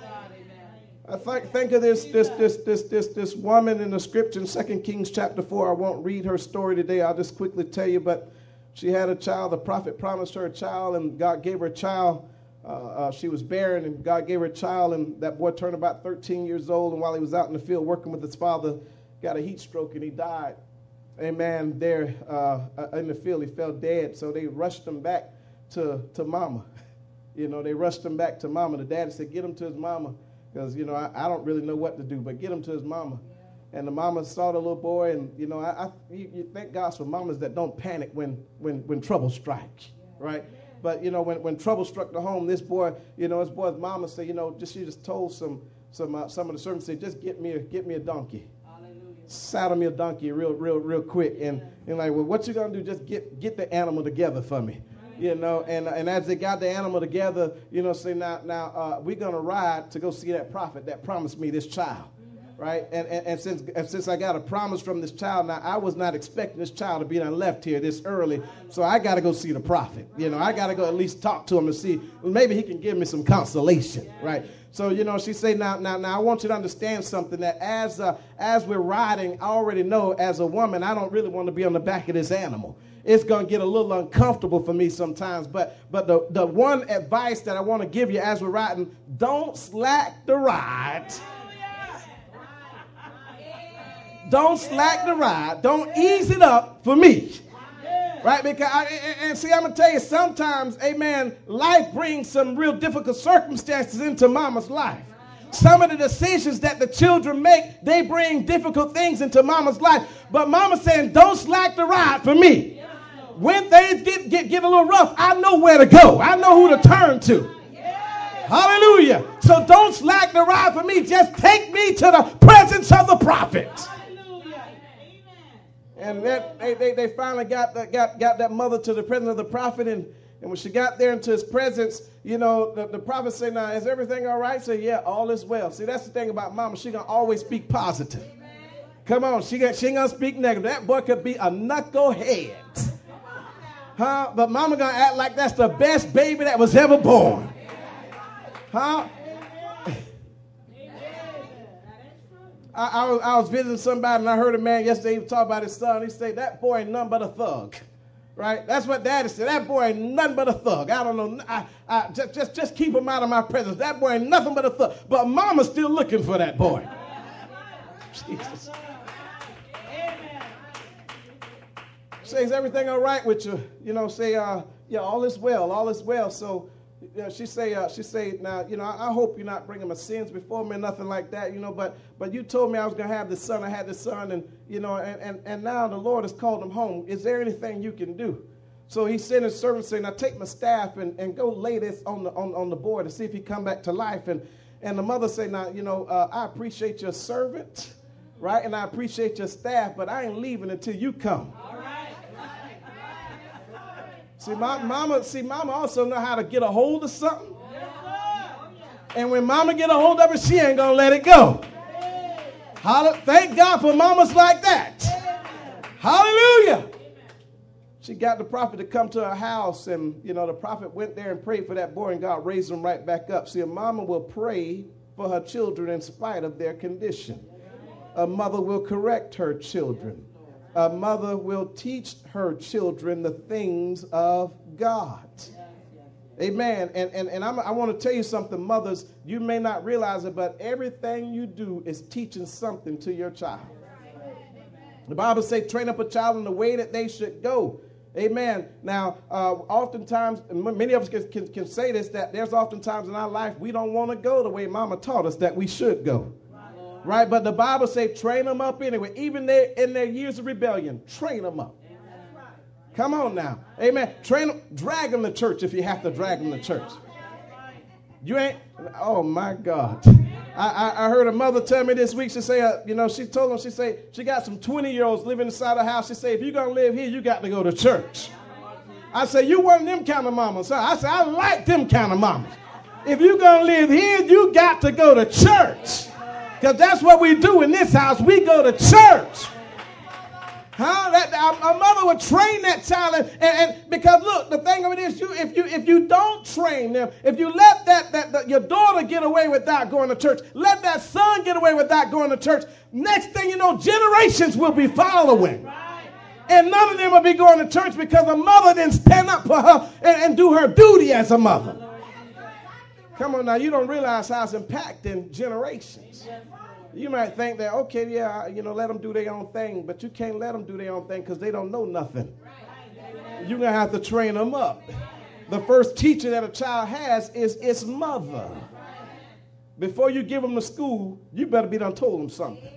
I think, think of this, this, this, this, this, this woman in the scripture in Second Kings chapter four. I won't read her story today. I'll just quickly tell you, but she had a child. The prophet promised her a child, and God gave her a child. Uh, uh, she was barren, and God gave her a child, and that boy turned about thirteen years old, and while he was out in the field working with his father, got a heat stroke, and he died. Amen. There uh, in the field, he fell dead, so they rushed him back to, to mama. You know, they rushed him back to mama. The daddy said, get him to his mama. Because, you know, I, I don't really know what to do, but get him to his mama. Yeah. And the mama saw the little boy, and, you know, I, I you, you thank God for mamas that don't panic when when, when trouble strikes, yeah. right? Yeah. But, you know, when, when trouble struck the home, this boy, you know, his boy's mama said, you know, just she just told some some uh, some of the servants, said, just get me a, get me a donkey. Hallelujah. Saddle me a donkey real, real, real quick. And, and like, well, what you going to do? Just get get the animal together for me. You know, and and as they got the animal together, you know, say now now uh, we're gonna ride to go see that prophet that promised me this child, right? And and, and since and since I got a promise from this child, now I was not expecting this child to be done left here this early, so I got to go see the prophet. You know, I got to go at least talk to him and see well, maybe he can give me some consolation, right? So you know, she said now now now I want you to understand something that as uh, as we're riding, I already know as a woman I don't really want to be on the back of this animal. It's going to get a little uncomfortable for me sometimes. But but the, the one advice that I want to give you as we're riding, don't slack the ride. Don't slack the ride. Don't ease it up for me. Right? Because I, and see, I'm going to tell you, sometimes, amen, life brings some real difficult circumstances into mama's life. Some of the decisions that the children make, they bring difficult things into mama's life. But mama's saying, don't slack the ride for me. When things get, get, get a little rough, I know where to go. I know who to turn to. Hallelujah. So don't slack the ride for me. Just take me to the presence of the prophet. And that, they, they, they finally got, the, got, got that mother to the presence of the prophet. And, and when she got there into his presence, you know, the, the prophet said, now, is everything all right? Say, yeah, all is well. See, that's the thing about mama. She going to always speak positive. Come on. She, got, she ain't going to speak negative. That boy could be a knucklehead. Huh? But mama going to act like that's the best baby that was ever born. Huh? I, I, was, I was visiting somebody and I heard a man yesterday he was talking about his son. He said, that boy ain't nothing but a thug. Right? That's what daddy said. That boy ain't nothing but a thug. I don't know. I, I, just, just, just keep him out of my presence. That boy ain't nothing but a thug. But mama's still looking for that boy. Jesus. Say, is everything all right with you? You know, say, uh, yeah, all is well. All is well. So, Yeah, she say, uh, she say, now, you know, I, I hope you're not bringing my sins before me, nothing like that, you know, but but you told me I was going to have this son. I had this son, and, you know, and, and, and now the Lord has called him home. Is there anything you can do? So he sent his servant saying, now take my staff and, and go lay this on the on, on the board to see if he come back to life. And, and the mother said, now, you know, uh, I appreciate your servant, right, and I appreciate your staff, but I ain't leaving until you come. See, my mama, see, mama also know how to get a hold of something. And when mama get a hold of it, she ain't going to let it go. Hallelujah. Thank God for mamas like that. Hallelujah. She got the prophet to come to her house, and, you know, the prophet went there and prayed for that boy, and God raised him right back up. See, a mama will pray for her children in spite of their condition. A mother will correct her children. A mother will teach her children the things of God. Amen. And, and, and I'm, I want to tell you something, mothers. You may not realize it, but everything you do is teaching something to your child. The Bible says, train up a child in the way that they should go. Amen. Now, uh, oftentimes, many of us can, can, can say this, that there's oftentimes in our life we don't want to go the way mama taught us that we should go. Right, but the Bible says train them up anyway. Even they, in their years of rebellion, train them up. Come on now. Amen. Train them, drag them to church if you have to drag them to church. You ain't, oh my God. I, I, I heard a mother tell me this week, she say, uh, you know, she told them, she say, she got some twenty-year-olds living inside the house. She say, if you're going to live here, you got to go to church. I say, you one of them kind of mamas. I say, I like them kind of mamas. If you're going to live here, you got to go to church. Because that's what we do in this house. We go to church. Huh? That, our, our mother would train that child. And, and, and because, look, the thing of it is, you, if, you, if you don't train them, if you let that, that, that your daughter get away without going to church, let that son get away without going to church, next thing you know, generations will be following. And none of them will be going to church because a mother didn't stand up for her and, and do her duty as a mother. Come on now, you don't realize how it's impacting generations. You might think that, okay, yeah, you know, let them do their own thing, but you can't let them do their own thing because they don't know nothing. You're going to have to train them up. The first teacher that a child has is its mother. Before you give them to school, you better be done told them something.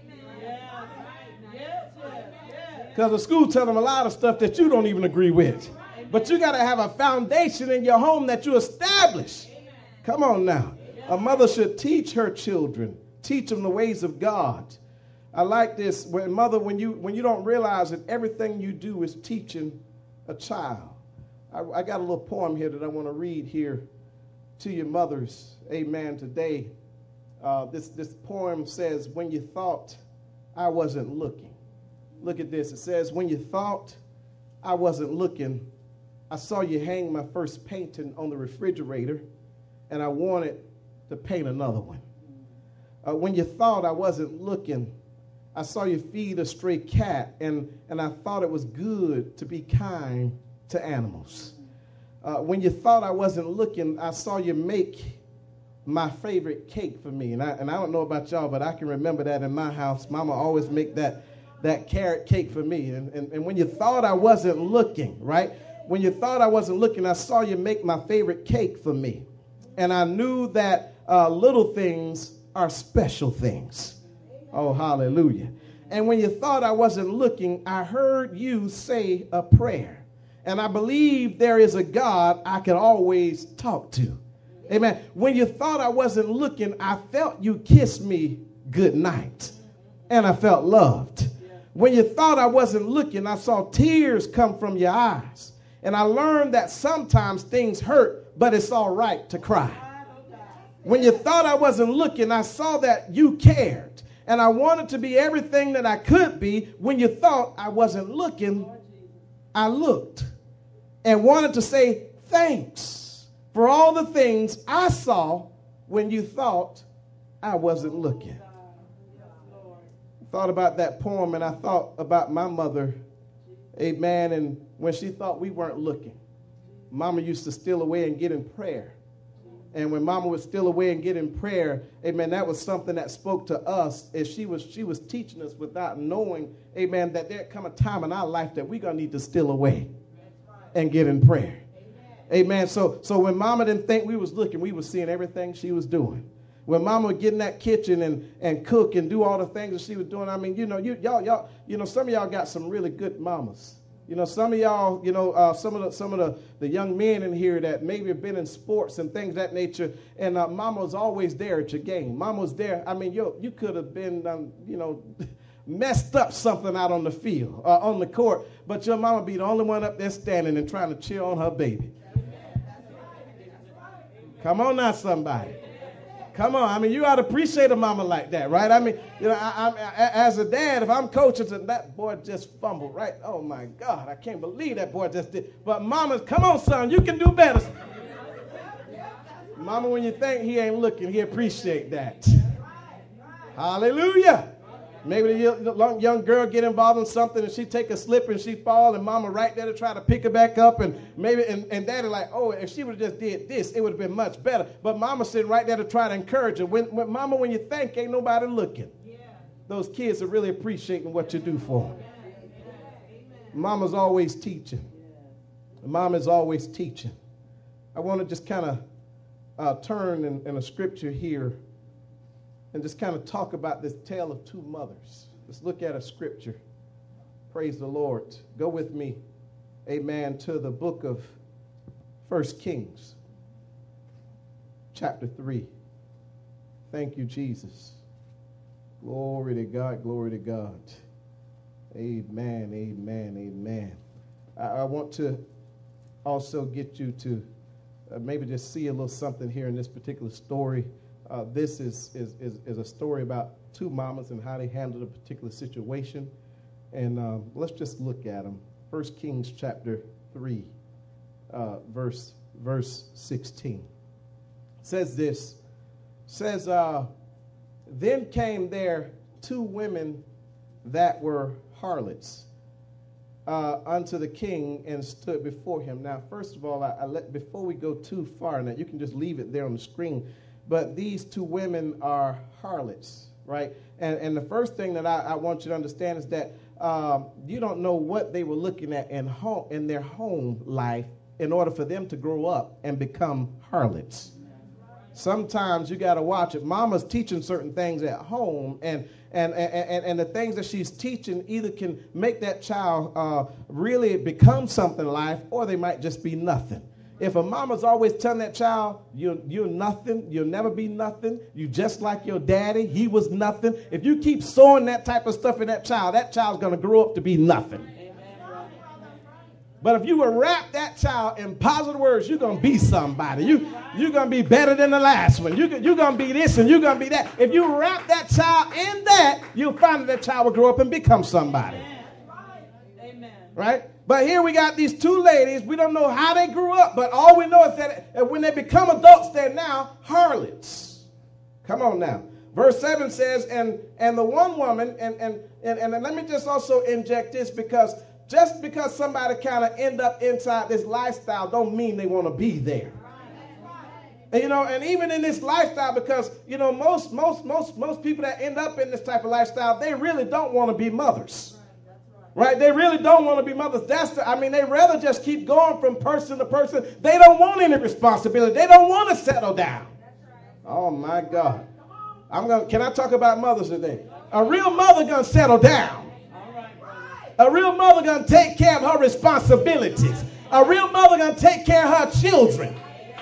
Because the school tell them a lot of stuff that you don't even agree with. But you got to have a foundation in your home that you establish. Come on now. A mother should teach her children, teach them the ways of God. I like this. When mother, when you when you don't realize that everything you do is teaching a child. I, I got a little poem here that I want to read here to your mothers. Amen. Today, uh, this this poem says, "When you thought I wasn't looking." Look at this. It says, "When you thought I wasn't looking, I saw you hang my first painting on the refrigerator, and I wanted to paint another one. Uh, when you thought I wasn't looking, I saw you feed a stray cat, and, and I thought it was good to be kind to animals. Uh, when you thought I wasn't looking, I saw you make my favorite cake for me." And I, and I don't know about y'all, but I can remember that in my house. Mama always make that, that carrot cake for me. And, and, and when you thought I wasn't looking, right? When you thought I wasn't looking, I saw you make my favorite cake for me. And I knew that uh, little things are special things. Oh, hallelujah. And when you thought I wasn't looking, I heard you say a prayer. And I believe there is a God I can always talk to. Amen. When you thought I wasn't looking, I felt you kiss me good night. And I felt loved. When you thought I wasn't looking, I saw tears come from your eyes. And I learned that sometimes things hurt, but it's all right to cry. When you thought I wasn't looking, I saw that you cared. And I wanted to be everything that I could be. When you thought I wasn't looking, I looked and wanted to say thanks for all the things I saw when you thought I wasn't looking. I thought about that poem, and I thought about my mother, amen, and when she thought we weren't looking, Mama used to steal away and get in prayer. And when Mama would steal away and get in prayer, amen, that was something that spoke to us as she was she was teaching us without knowing, amen, that there'd come a time in our life that we're going to need to steal away and get in prayer. Amen. So so when Mama didn't think we was looking, we was seeing everything she was doing. When Mama would get in that kitchen and, and cook and do all the things that she was doing, I mean, you know, you y'all y'all you know, some of y'all got some really good mamas. You know, some of y'all, you know, uh, some of the some of the, the young men in here that maybe have been in sports and things of that nature, and uh, Mama was always there at your game. Mama was there. I mean, yo, you could have been, um, you know, messed up something out on the field, uh, on the court, but your mama be the only one up there standing and trying to cheer on her baby. Come on now, somebody. Come on. I mean, you ought to appreciate a mama like that, right? I mean, you know, I, I, as a dad, if I'm coaching, and that boy just fumbled, right? Oh, my God. I can't believe that boy just did. But mamas, come on, son. You can do better. Mama, when you think he ain't looking, he appreciate that. Hallelujah. Maybe the young girl get involved in something and she take a slip and she fall and Mama right there to try to pick her back up, and maybe and, and Daddy like, oh, if she would have just did this, it would have been much better. But Mama sitting right there to try to encourage her. When, when Mama, when you think ain't nobody looking, yeah, those kids are really appreciating what you do for them. Yeah. Mama's always teaching. Mama's always teaching. I want to just kind of uh, turn in, in a scripture here and just kind of talk about this tale of two mothers. Let's look at a scripture. Praise the Lord. Go with me, amen, to the book of First Kings, chapter three. Thank you, Jesus. Glory to God, glory to God. Amen, amen, amen. I, I want to also get you to uh, maybe just see a little something here in this particular story. Uh, this is, is, is, is a story about two mamas and how they handled a particular situation. And um, let's just look at them. First Kings chapter three, uh, verse, verse sixteen. Says this, says, uh, then came there two women that were harlots uh, unto the king and stood before him. Now, first of all, I, I let, before we go too far, now you can just leave it there on the screen. But these two women are harlots, right? And and the first thing that I, I want you to understand is that um, you don't know what they were looking at in home in their home life in order for them to grow up and become harlots. Sometimes you got to watch it. Mama's teaching certain things at home, and and, and and the things that she's teaching either can make that child uh, really become something in life, or they might just be nothing. If a mama's always telling that child, you're, you're nothing, you'll never be nothing, you just like your daddy, he was nothing. If you keep sowing that type of stuff in that child, that child's going to grow up to be nothing. But if you will wrap that child in positive words, you're going to be somebody. You, you're going to be better than the last one. You, you're going to be this and you're going to be that. If you wrap that child in that, you'll find that that child will grow up and become somebody. Amen. Right? But here we got these two ladies. We don't know how they grew up, but all we know is that when they become adults, they're now harlots. Come on now. Verse seven says, and and the one woman, and and and, and let me just also inject this, because just because somebody kind of end up inside this lifestyle don't mean they want to be there. And, you know, and even in this lifestyle, because, you know, most most most most people that end up in this type of lifestyle, they really don't want to be mothers. Right? They really don't want to be mothers. That's the, I mean, they rather just keep going from person to person. They don't want any responsibility. They don't want to settle down. Oh, my God. I'm gonna, can I talk about mothers today? A real mother going to settle down. A real mother going to take care of her responsibilities. A real mother going to take care of her children.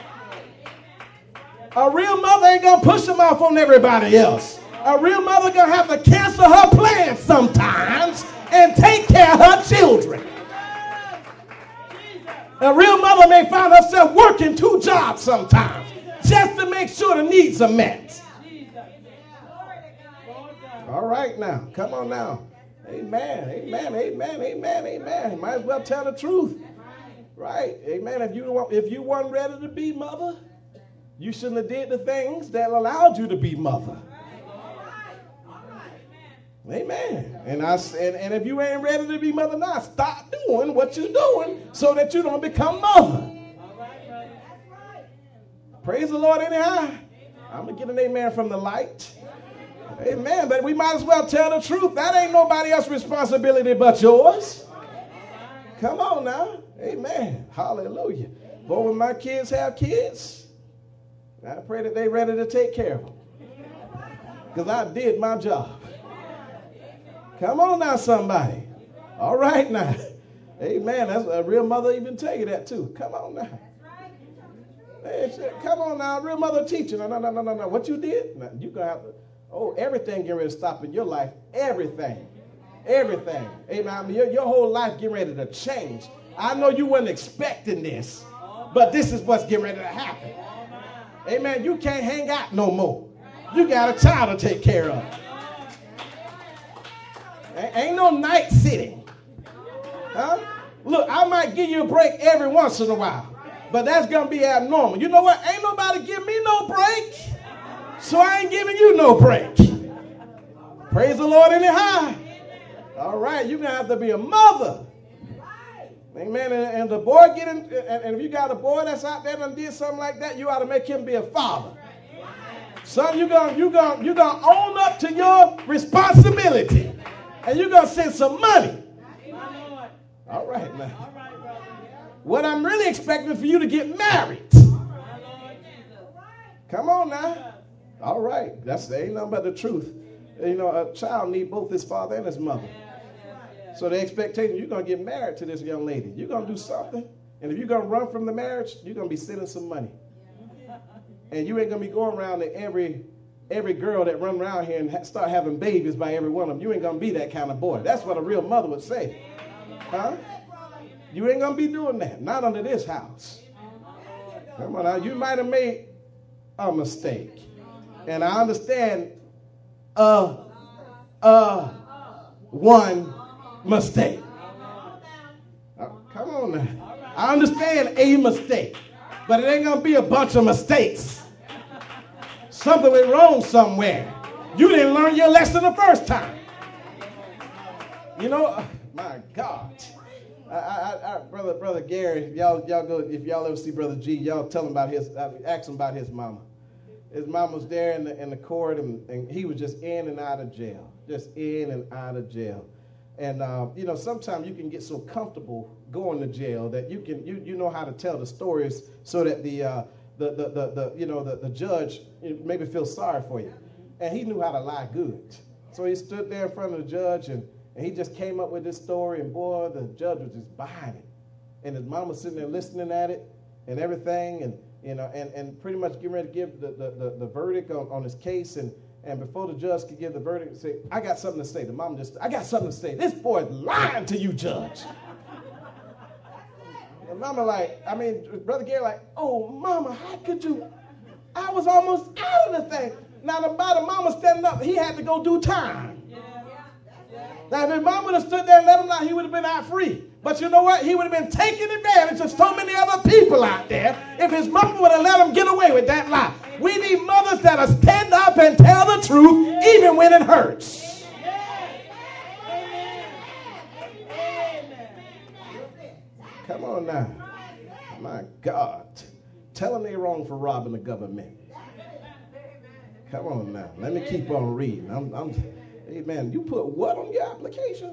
A real mother ain't going to push them off on everybody else. A real mother going to have to cancel her plans sometimes and take care of her children. A real mother may find herself working two jobs sometimes just to make sure the needs are met. All right now. Come on now. Amen. Amen. Amen. Amen. Amen. Might as well tell the truth. Right. Amen. If you if you weren't ready to be mother, you shouldn't have did the things that allowed you to be mother. Amen. And I and, and if you ain't ready to be mother now, stop doing what you're doing so that you don't become mother. Praise the Lord anyhow. I'm going to get an amen from the light. Amen. But we might as well tell the truth. That ain't nobody else's responsibility but yours. Come on now. Amen. Hallelujah. But when my kids have kids, I pray that they're ready to take care of them. Because I did my job. Come on now, somebody. All right now. Amen. That's a real mother even tell you that too. Come on now. Hey, come on now. Real mother teaching. No, no, no, no, no, no. What you did? Now, you gonna have to, oh, everything getting ready to stop in your life. Everything. Everything. Amen. I mean, your, your whole life getting ready to change. I know you weren't expecting this, but this is what's getting ready to happen. Amen. You can't hang out no more. You got a child to take care of. Ain't no night sitting. Huh? Look, I might give you a break every once in a while, but that's going to be abnormal. You know what? Ain't nobody give me no break, so I ain't giving you no break. Praise the Lord anyhow. All right, you're going to have to be a mother. Amen. And, and the boy getting, and, and if you got a boy that's out there and did something like that, you ought to make him be a father. Son, you're going you gonna, you gonna own up to your responsibility. And you're going to send some money. All right, now. What I'm really expecting is for you to get married. Come on now. All right. That's ain't nothing but the truth. You know, a child needs both his father and his mother. So the expectation, you're going to get married to this young lady. You're going to do something. And if you're going to run from the marriage, you're going to be sending some money. And you ain't going to be going around to every... Every girl that run around here and ha- start having babies by every one of them. You ain't going to be that kind of boy. That's what a real mother would say. Huh? You ain't going to be doing that. Not under this house. Come on now. You might have made a mistake. And I understand uh, uh, one mistake. Uh, come on now. I understand a mistake. But it ain't going to be a bunch of mistakes. Something went wrong somewhere. You didn't learn your lesson the first time. You know, my God. I, I, I, brother, brother Gary, y'all, y'all go. If y'all ever see Brother G, y'all tell him about his. Ask him about his mama. His mama was there in the in the court, and, and he was just in and out of jail, just in and out of jail. And uh, you know, sometimes you can get so comfortable going to jail that you can you you know how to tell the stories so that the. Uh, The, the, the, the, you know, the, the judge maybe feels sorry for you. And he knew how to lie good. So he stood there in front of the judge, and, and he just came up with this story, and boy, the judge was just buying it. And his mom was sitting there listening at it and everything, and you know, and, and pretty much getting ready to give the, the, the, the verdict on, on his case. And, and before the judge could give the verdict, say, I got something to say. The mom just, I got something to say. This boy's lying to you, judge. And mama like, I mean, Brother Gary like, oh, mama, how could you? I was almost out of the thing. Now, the bottom mama standing up, he had to go do time. Yeah. Yeah. Now, if his mama would have stood there and let him out, he would have been out free. But you know what? He would have been taking advantage of so many other people out there if his mama would have let him get away with that lie. We need mothers that'll stand up and tell the truth even when it hurts. Come on now. My God. Tell them they're wrong for robbing the government. Come on now. Let me keep on reading. I'm, I'm, amen. You put what on your application?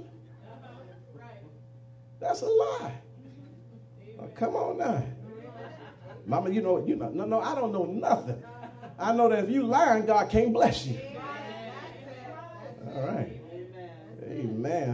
That's a lie. Oh, come on now. Mama, you know, you know, no, no, I don't know nothing. I know that if you lying, God can't bless you. All right. Amen. I believe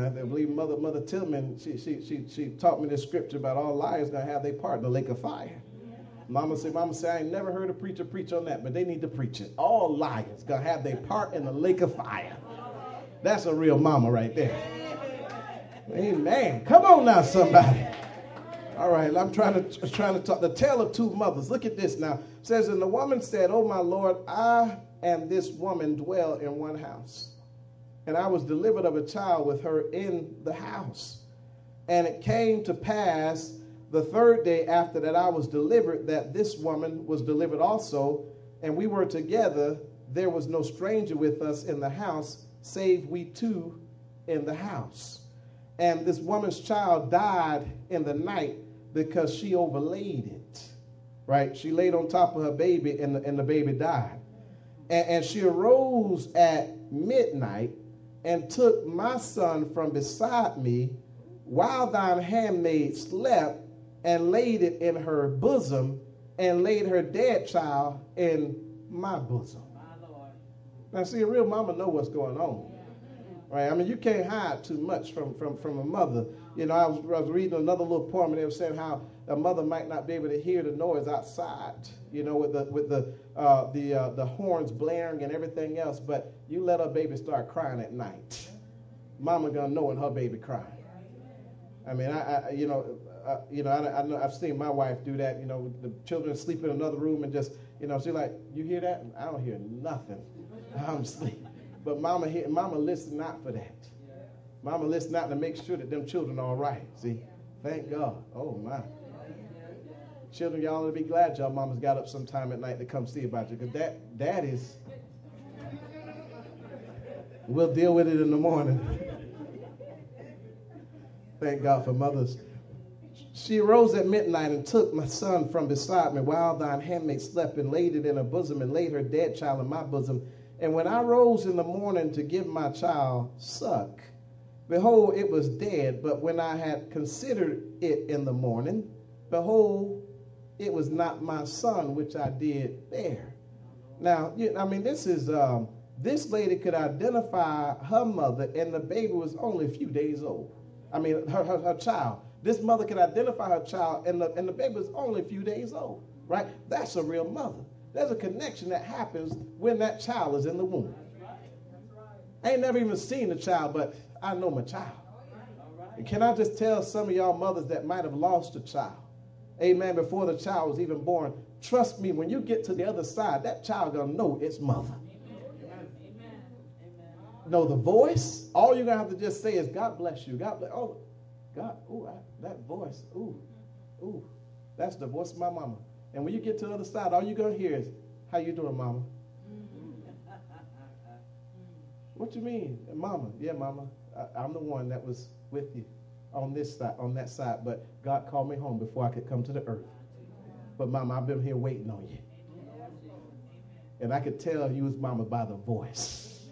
even Mother Mother Tillman, she she she she taught me this scripture about all liars gonna have their part in the lake of fire. Mama said, Mama said, I ain't never heard a preacher preach on that, but they need to preach it. All liars gonna have their part in the lake of fire. That's a real mama right there. Amen. Come on now, somebody. All right, I'm trying to trying to talk the tale of two mothers. Look at this now. It says, and the woman said, oh my Lord, I and this woman dwell in one house. And I was delivered of a child with her in the house. And it came to pass the third day after that I was delivered, that this woman was delivered also, and we were together. There was no stranger with us in the house, save we two in the house. And this woman's child died in the night because she overlaid it, right? She laid on top of her baby, and the, and the baby died. And, and she arose at midnight and took my son from beside me while thine handmaid slept, and laid it in her bosom, and laid her dead child in my bosom. My Lord. Now, see, a real mama know what's going on. Right? I mean, you can't hide too much from, from, from a mother. You know, I was, I was reading another little poem, and they were saying how a mother might not be able to hear the noise outside, you know, with the with the uh, the uh, the horns blaring and everything else, but you let her baby start crying at night. Mama gonna know when her baby crying. I mean, I, I you know, uh, you know, I, I know I've seen my wife do that. You know, the children sleep in another room and just, you know, she's like, you hear that? I don't hear nothing. I'm asleep. But mama, hear, mama listen out for that. Mama listen out to make sure that them children are all right. See, thank God. Oh my. Children, y'all ought to be glad y'all mamas got up sometime at night to come see about you, because that daddies, we'll deal with it in the morning. Thank God for mothers. She arose at midnight and took my son from beside me while thine handmaid slept, and laid it in her bosom, and laid her dead child in my bosom. And when I rose in the morning to give my child suck, behold, it was dead. But when I had considered it in the morning, behold, it was not my son which I did bear. Now, I mean, this is, um, this lady could identify her mother, and the baby was only a few days old. I mean, her, her, her child. This mother could identify her child, and the, and the baby was only a few days old, right? That's a real mother. There's a connection that happens when that child is in the womb. I ain't never even seen the child, but I know my child. And can I just tell some of y'all mothers that might have lost a child, amen, before the child was even born, trust me, when you get to the other side, that child gonna know its mother. Know the voice. All you're gonna have to just say is, God bless you. God bless. Oh, God. Ooh, I, that voice. Ooh, ooh, that's the voice of my mama. And when you get to the other side, all you're going to hear is, how you doing, mama? What you mean? Mama, yeah, mama, I, I'm the one that was with you on this side, on that side, but God called me home before I could come to the earth. But mama, I've been here waiting on you. And I could tell you was mama by the voice.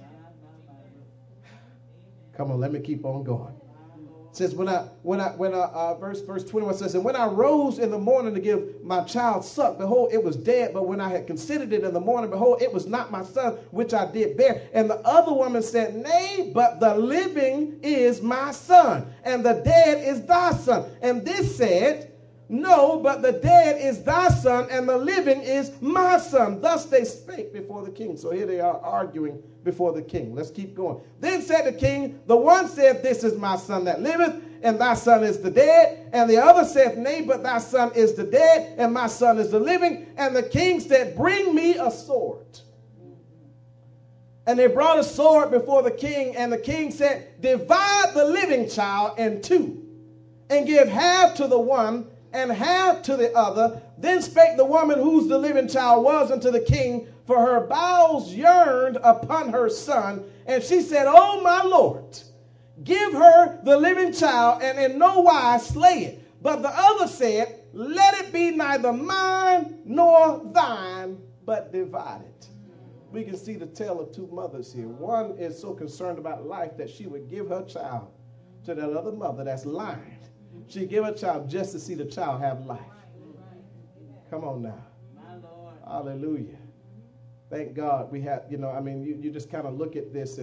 Come on, let me keep on going. It says, when I, when I, when I, uh, verse, verse twenty-one says, and when I rose in the morning to give my child suck, behold, it was dead. But when I had considered it in the morning, behold, it was not my son, which I did bear. And the other woman said, nay, but the living is my son, and the dead is thy son. And this said, no, but the dead is thy son, and the living is my son. Thus they spake before the king. So here they are arguing before the king. Let's keep going. Then said the king, the one said, this is my son that liveth, and thy son is the dead. And the other said, nay, but thy son is the dead, and my son is the living. And the king said, bring me a sword. And they brought a sword before the king, and the king said, divide the living child in two, and give half to the one and half to the other. Then spake the woman whose the living child was unto the king, for her bowels yearned upon her son. And she said, O my Lord, give her the living child, and in no wise slay it. But the other said, let it be neither mine nor thine, but divide it. We can see the tale of two mothers here. One is so concerned about life that she would give her child to that other mother that's lying. She give her child just to see the child have life. Come on now. Hallelujah. Thank God we have, you know, I mean, you, you just kind of look at this, and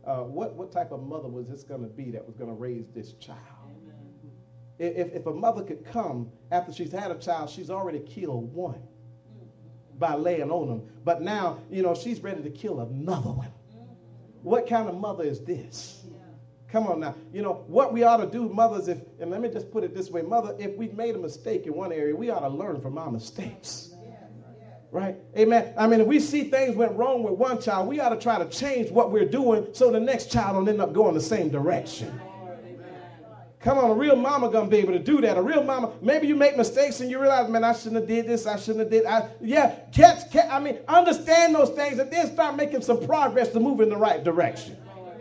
uh, what, what type of mother was this going to be that was going to raise this child? If, if a mother could come after she's had a child, she's already killed one by laying on them. But now, you know, she's ready to kill another one. What kind of mother is this? Come on now. You know, what we ought to do, mothers, if, and let me just put it this way, mother, if we've made a mistake in one area, we ought to learn from our mistakes. Right? Amen. I mean, if we see things went wrong with one child, we ought to try to change what we're doing so the next child don't end up going the same direction. Come on, a real mama gonna be able to do that. A real mama, maybe you make mistakes and you realize, man, I shouldn't have did this, I shouldn't have did. I, yeah, catch, catch. I mean, understand those things and then start making some progress to move in the right direction.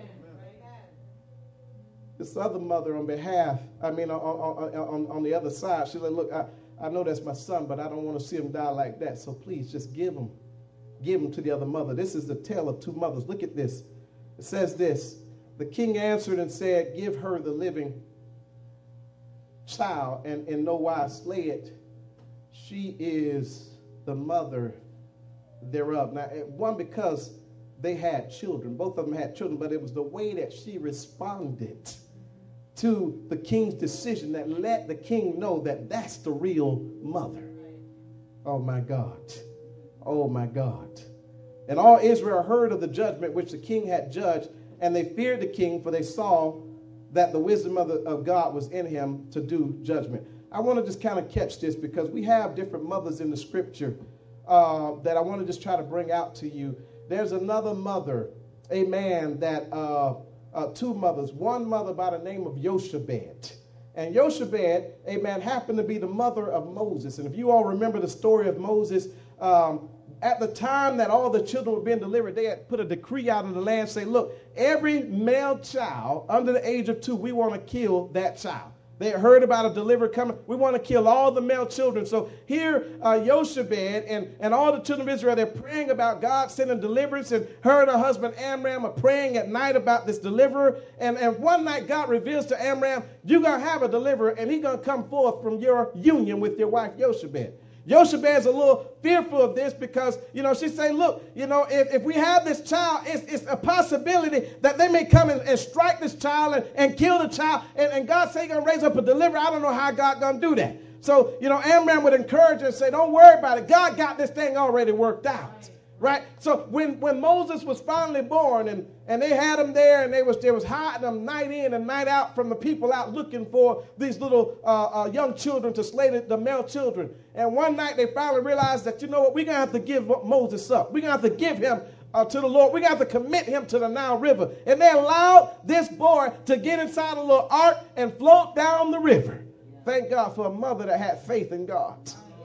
This other mother on behalf, I mean, on, on, on, on the other side, she's like, look, I, I know that's my son, but I don't want to see him die like that. So please just give him, give him to the other mother. This is the tale of two mothers. Look at this. It says this. The king answered and said, give her the living child and in no wise slay it. She is the mother thereof. Now, one, because they had children. Both of them had children, but it was the way that she responded to the king's decision that let the king know that that's the real mother. Oh, my God. Oh, my God. And all Israel heard of the judgment which the king had judged, and they feared the king, for they saw that the wisdom of, the, of God was in him to do judgment. I want to just kind of catch this because we have different mothers in the scripture uh, that I want to just try to bring out to you. There's another mother, amen, that uh, uh, two mothers, one mother by the name of Jochebed. And Jochebed, amen, happened to be the mother of Moses. And if you all remember the story of Moses, um, at the time that all the children were being delivered, they had put a decree out in the land saying, look, every male child under the age of two, we want to kill that child. They had heard about a deliverer coming. We want to kill all the male children. So here, uh, Jochebed and, and all the children of Israel, they're praying about God sending deliverance. And her and her husband Amram are praying at night about this deliverer. And, and one night, God reveals to Amram, you're going to have a deliverer, and he's going to come forth from your union with your wife, Jochebed. Jochebed's a little fearful of this because, you know, she's saying, look, you know, if, if we have this child, it's, it's a possibility that they may come and, and strike this child and, and kill the child. And, and God say he's going to raise up a deliverer. I don't know how God going to do that. So, you know, Amram would encourage her and say, don't worry about it. God got this thing already worked out. Right? So when, when Moses was finally born and, and they had him there and they was, they was hiding him night in and night out from the people out looking for these little uh, uh, young children to slay the, the male children. And one night they finally realized that, you know what, we're going to have to give Moses up. We're going to have to give him uh, to the Lord. We're going to have to commit him to the Nile River. And they allowed this boy to get inside a little ark and float down the river. Thank God for a mother that had faith in God.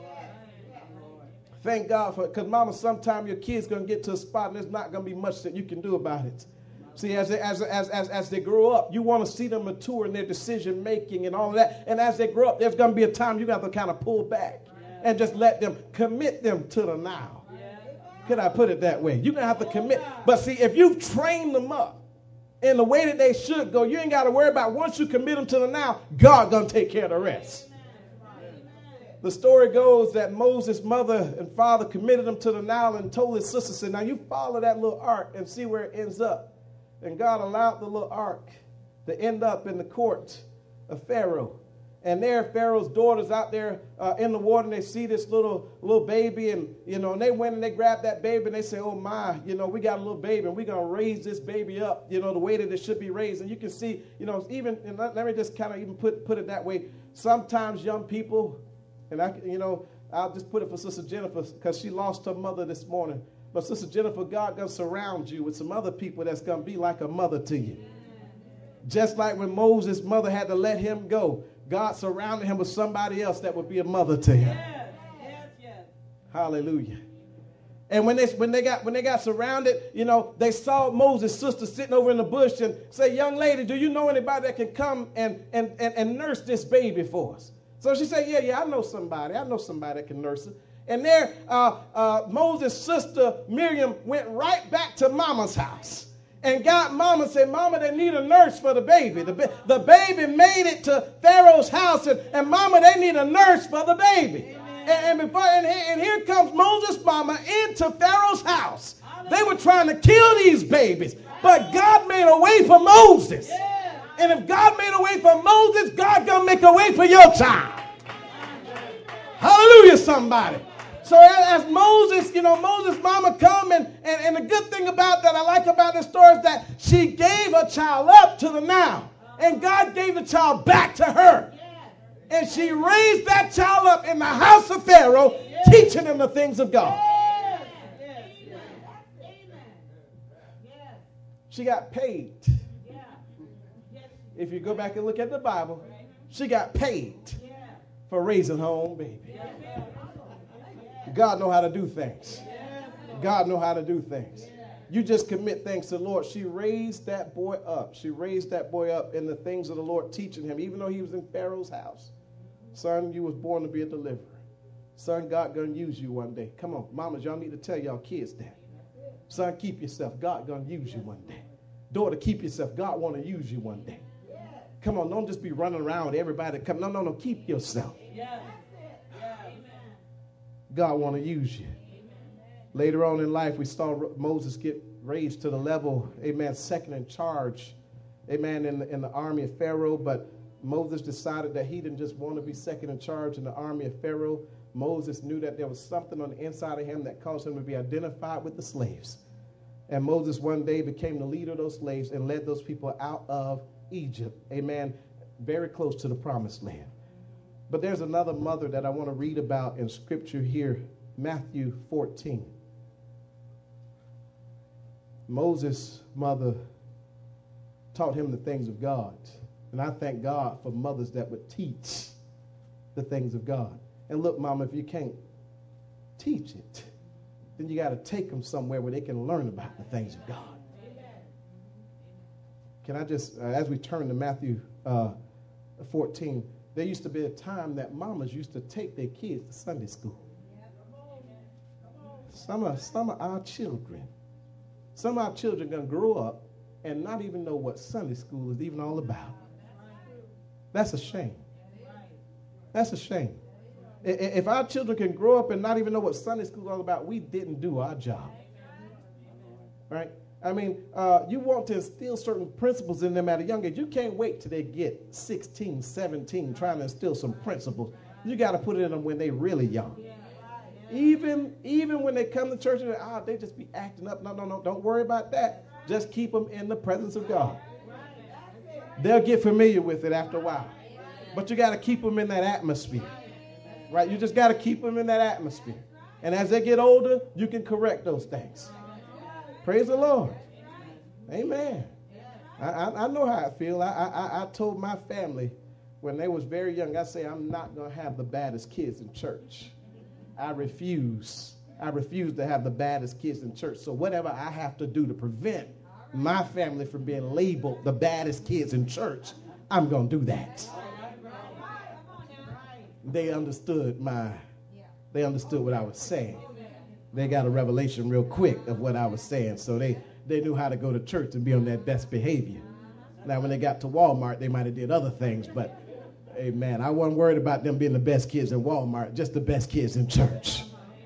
Thank God for it, because, mama, sometime your kid's going to get to a spot and there's not going to be much that you can do about it. See, as they, as, as, as, as they grow up, you want to see them mature in their decision making and all of that. And as they grow up, there's going to be a time you got to kind of pull back and just let them, commit them to the Nile. Could I put it that way? You're going to have to commit. But see, if you've trained them up in the way that they should go, you ain't got to worry about once you commit them to the Nile, God going to take care of the rest. The story goes that Moses' mother and father committed him to the Nile and told his sister, said, now you follow that little ark and see where it ends up. And God allowed the little ark to end up in the court of Pharaoh. And there Pharaoh's daughters out there uh, in the water, and they see this little little baby, and, you know, and they went and they grabbed that baby, and they say, oh, my, you know, we got a little baby, and we're going to raise this baby up, you know, the way that it should be raised. And you can see, you know, even, and let, let me just kind of even put, put it that way. Sometimes young people, and I, you know, I'll just put it for Sister Jennifer because she lost her mother this morning. But Sister Jennifer, God going to surround you with some other people that's going to be like a mother to you. Just like when Moses' mother had to let him go, God surrounded him with somebody else that would be a mother to him. Yes, yes, yes. Hallelujah. And when they when they got when they got surrounded, you know, they saw Moses' sister sitting over in the bush and say, young lady, do you know anybody that can come and and and, and nurse this baby for us? So she said, yeah, yeah, I know somebody. I know somebody that can nurse her. And there, uh, uh, Moses' sister, Miriam, went right back to Mama's house and got Mama and said, Mama, they need a nurse for the baby. The, ba- the baby made it to Pharaoh's house, and, and Mama, they need a nurse for the baby. And, and, before, and, and here comes Moses' mama into Pharaoh's house. They were trying to kill these babies, but God made a way for Moses. And if God made a way for Moses, God gonna make a way for your child. Hallelujah, somebody. So as, as Moses, you know, Moses' mama come, and, and, and the good thing about that I like about this story is that she gave her child up to the now. And God gave the child back to her. And she raised that child up in the house of Pharaoh, teaching him the things of God. She got paid. If you go back and look at the Bible, she got paid for raising her own baby. God know how to do things. God know how to do things. You just commit things to the Lord. She raised that boy up. She raised that boy up in the things of the Lord, teaching him, even though he was in Pharaoh's house. Son, you was born to be a deliverer. Son, God gonna use you one day. Come on, mamas, y'all need to tell y'all kids that. Son, keep yourself. God gonna use you one day. Daughter, keep yourself. God want to use you one day. Come on, don't just be running around with everybody. Come, no, no, no, keep yourself. God want to use you. Later on in life, we saw Moses get raised to the level, amen, second in charge, amen, in the, in the army of Pharaoh. But Moses decided that he didn't just want to be second in charge in the army of Pharaoh. Moses knew that there was something on the inside of him that caused him to be identified with the slaves. And Moses one day became the leader of those slaves and led those people out of Egypt, amen, very close to the promised land. But there's another mother that I want to read about in scripture here, Matthew fourteen. Moses' mother taught him the things of God. And I thank God for mothers that would teach the things of God. And look, Mama, if you can't teach it, then you got to take them somewhere where they can learn about the things of God. Can I just, uh, as we turn to Matthew uh, fourteen, there used to be a time that mamas used to take their kids to Sunday school. Some of, some of our children, some of our children are going to grow up and not even know what Sunday school is even all about. That's a shame. That's a shame. If our children can grow up and not even know what Sunday school is all about, we didn't do our job. Right? I mean, uh, you want to instill certain principles in them at a young age. You can't wait till they get sixteen, seventeen, trying to instill some principles. You got to put it in them when they're really young. Even, even when they come to church, and oh, they just be acting up. No, no, no, don't worry about that. Just keep them in the presence of God. They'll get familiar with it after a while. But you got to keep them in that atmosphere. Right? You just got to keep them in that atmosphere. And as they get older, you can correct those things. Praise the Lord. Amen. I, I, I know how I feel. I, I, I told my family when they was very young, I say, I'm not going to have the baddest kids in church. I refuse. I refuse to have the baddest kids in church. So whatever I have to do to prevent my family from being labeled the baddest kids in church, I'm going to do that. They understood my, they understood what I was saying. They got a revelation real quick of what I was saying. So they, they knew how to go to church and be on their best behavior. Now, when they got to Walmart, they might have did other things, but amen. I wasn't worried about them being the best kids in Walmart, just the best kids in church.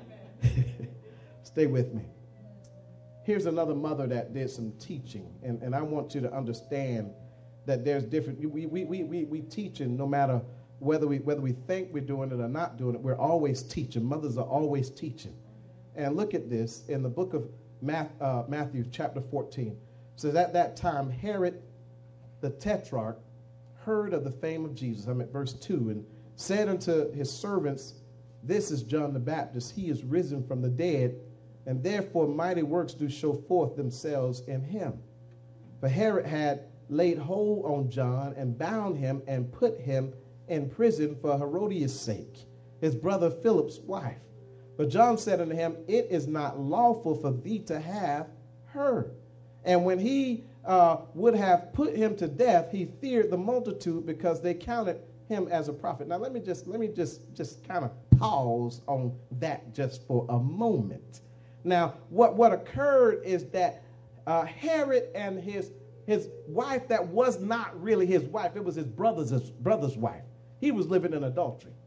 Stay with me. Here's another mother that did some teaching, and, and I want you to understand that there's different, we, we, we, we, we teaching no matter whether we, whether we think we're doing it or not doing it, we're always teaching. Mothers are always teaching. And look at this in the book of Matthew, uh, Matthew chapter fourteen. It says, at that time, Herod the Tetrarch heard of the fame of Jesus. I'm at verse two. And said unto his servants, this is John the Baptist. He is risen from the dead, and therefore mighty works do show forth themselves in him. For Herod had laid hold on John and bound him and put him in prison for Herodias' sake, his brother Philip's wife. But John said unto him, it is not lawful for thee to have her. And when he uh, would have put him to death, he feared the multitude because they counted him as a prophet. Now let me just let me just just kind of pause on that just for a moment. Now what what occurred is that uh, Herod and his his wife that was not really his wife, it was his brother's his brother's wife. He was living in adultery.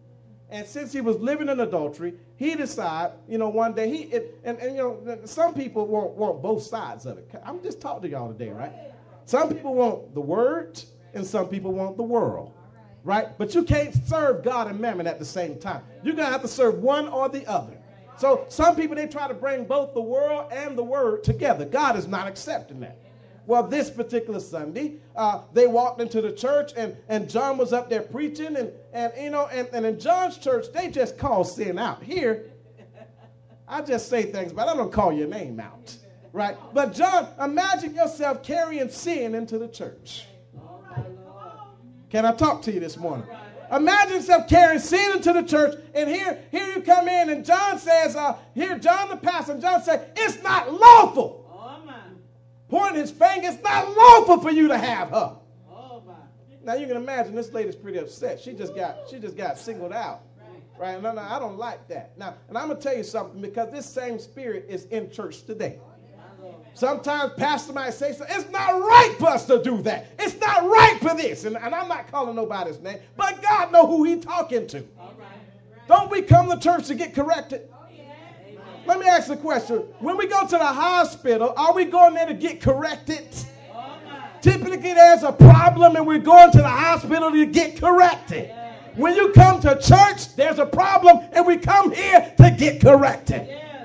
And since he was living in adultery, he decided, you know, one day he, it, and, and, you know, some people want, want both sides of it. I'm just talking to y'all today, right? Some people want the word and some people want the world, right? But you can't serve God and mammon at the same time. You're going to have to serve one or the other. So some people, they try to bring both the world and the word together. God is not accepting that. Well, this particular Sunday, uh, they walked into the church, and, and John was up there preaching, and, and you know, and, and in John's church, they just call sin out. Here, I just say things, but I don't call your name out, right? But John, imagine yourself carrying sin into the church. Can I talk to you this morning? Imagine yourself carrying sin into the church, and here, here you come in, and John says, uh, here, John the pastor, and John said, it's not lawful. Pointing his finger, it's not lawful for you to have her. Oh, now you can imagine this lady's pretty upset. She just got she just got singled out. Right? No, no, I don't like that. Now, and I'm gonna tell you something, because this same spirit is in church today. Sometimes pastor might say something, it's not right for us to do that. It's not right for this. And, and I'm not calling nobody's name, but God know who he's talking to. Don't we come to church to get corrected? Let me ask you a question. When we go to the hospital, are we going there to get corrected? Typically, there's a problem and we're going to the hospital to get corrected. When you come to church, there's a problem and we come here to get corrected.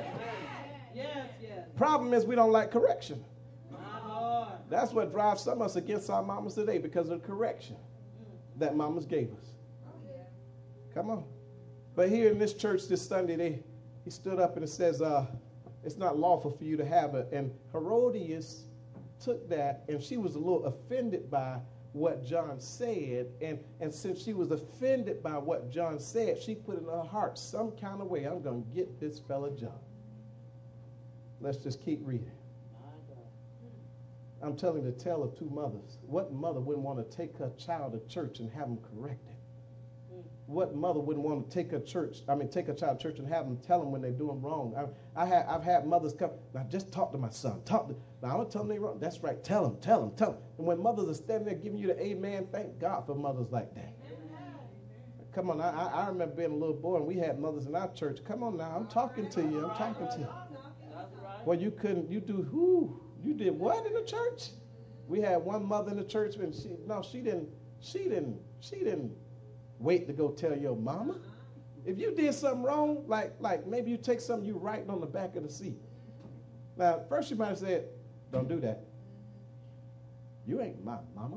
Problem is we don't like correction. That's what drives some of us against our mamas today, because of the correction that mamas gave us. Come on. But here in this church this Sunday, they He stood up and it says, uh, it's not lawful for you to have it. And Herodias took that, and she was a little offended by what John said. And, and since she was offended by what John said, she put in her heart some kind of way, I'm going to get this fella John. Let's just keep reading. I'm telling you the tale of two mothers. What mother wouldn't want to take her child to church and have them corrected? What mother wouldn't want to take a church, I mean, take a child to church and have them tell them when they're doing wrong? I, I have, I've had mothers come, now just talk to my son. Talk to, now I'm going to tell them they're wrong. That's right. Tell them, tell them, tell them. And when mothers are standing there giving you the amen, thank God for mothers like that. Come on, I, I remember being a little boy and we had mothers in our church. Come on now, I'm talking to you, I'm talking to you. Well, you couldn't, you do, who? You did what in the church? We had one mother in the church, and she, no, she didn't, she didn't, she didn't wait to go tell your mama. If you did something wrong, like, like maybe you take something you writing on the back of the seat. Now, first you might have said, don't do that. You ain't my mama.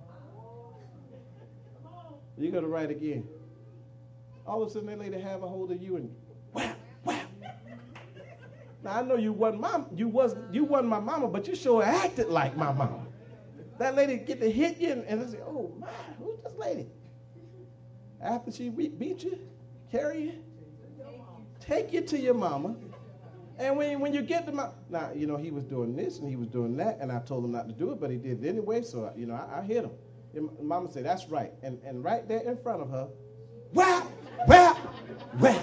You're going to write again. All of a sudden, that lady have a hold of you and whap, whap. Now, I know you wasn't, mom, you, wasn't, you wasn't my mama, but you sure acted like my mama. That lady get to hit you, and, and I say, oh, my, who's this lady? After she beat you, carry you, take you to your mama. And when, when you get to my, now, you know, he was doing this and he was doing that, and I told him not to do it, but he did it anyway, so, you know, I, I hit him. And mama said, that's right. And, and right there in front of her, whap, whap, whap.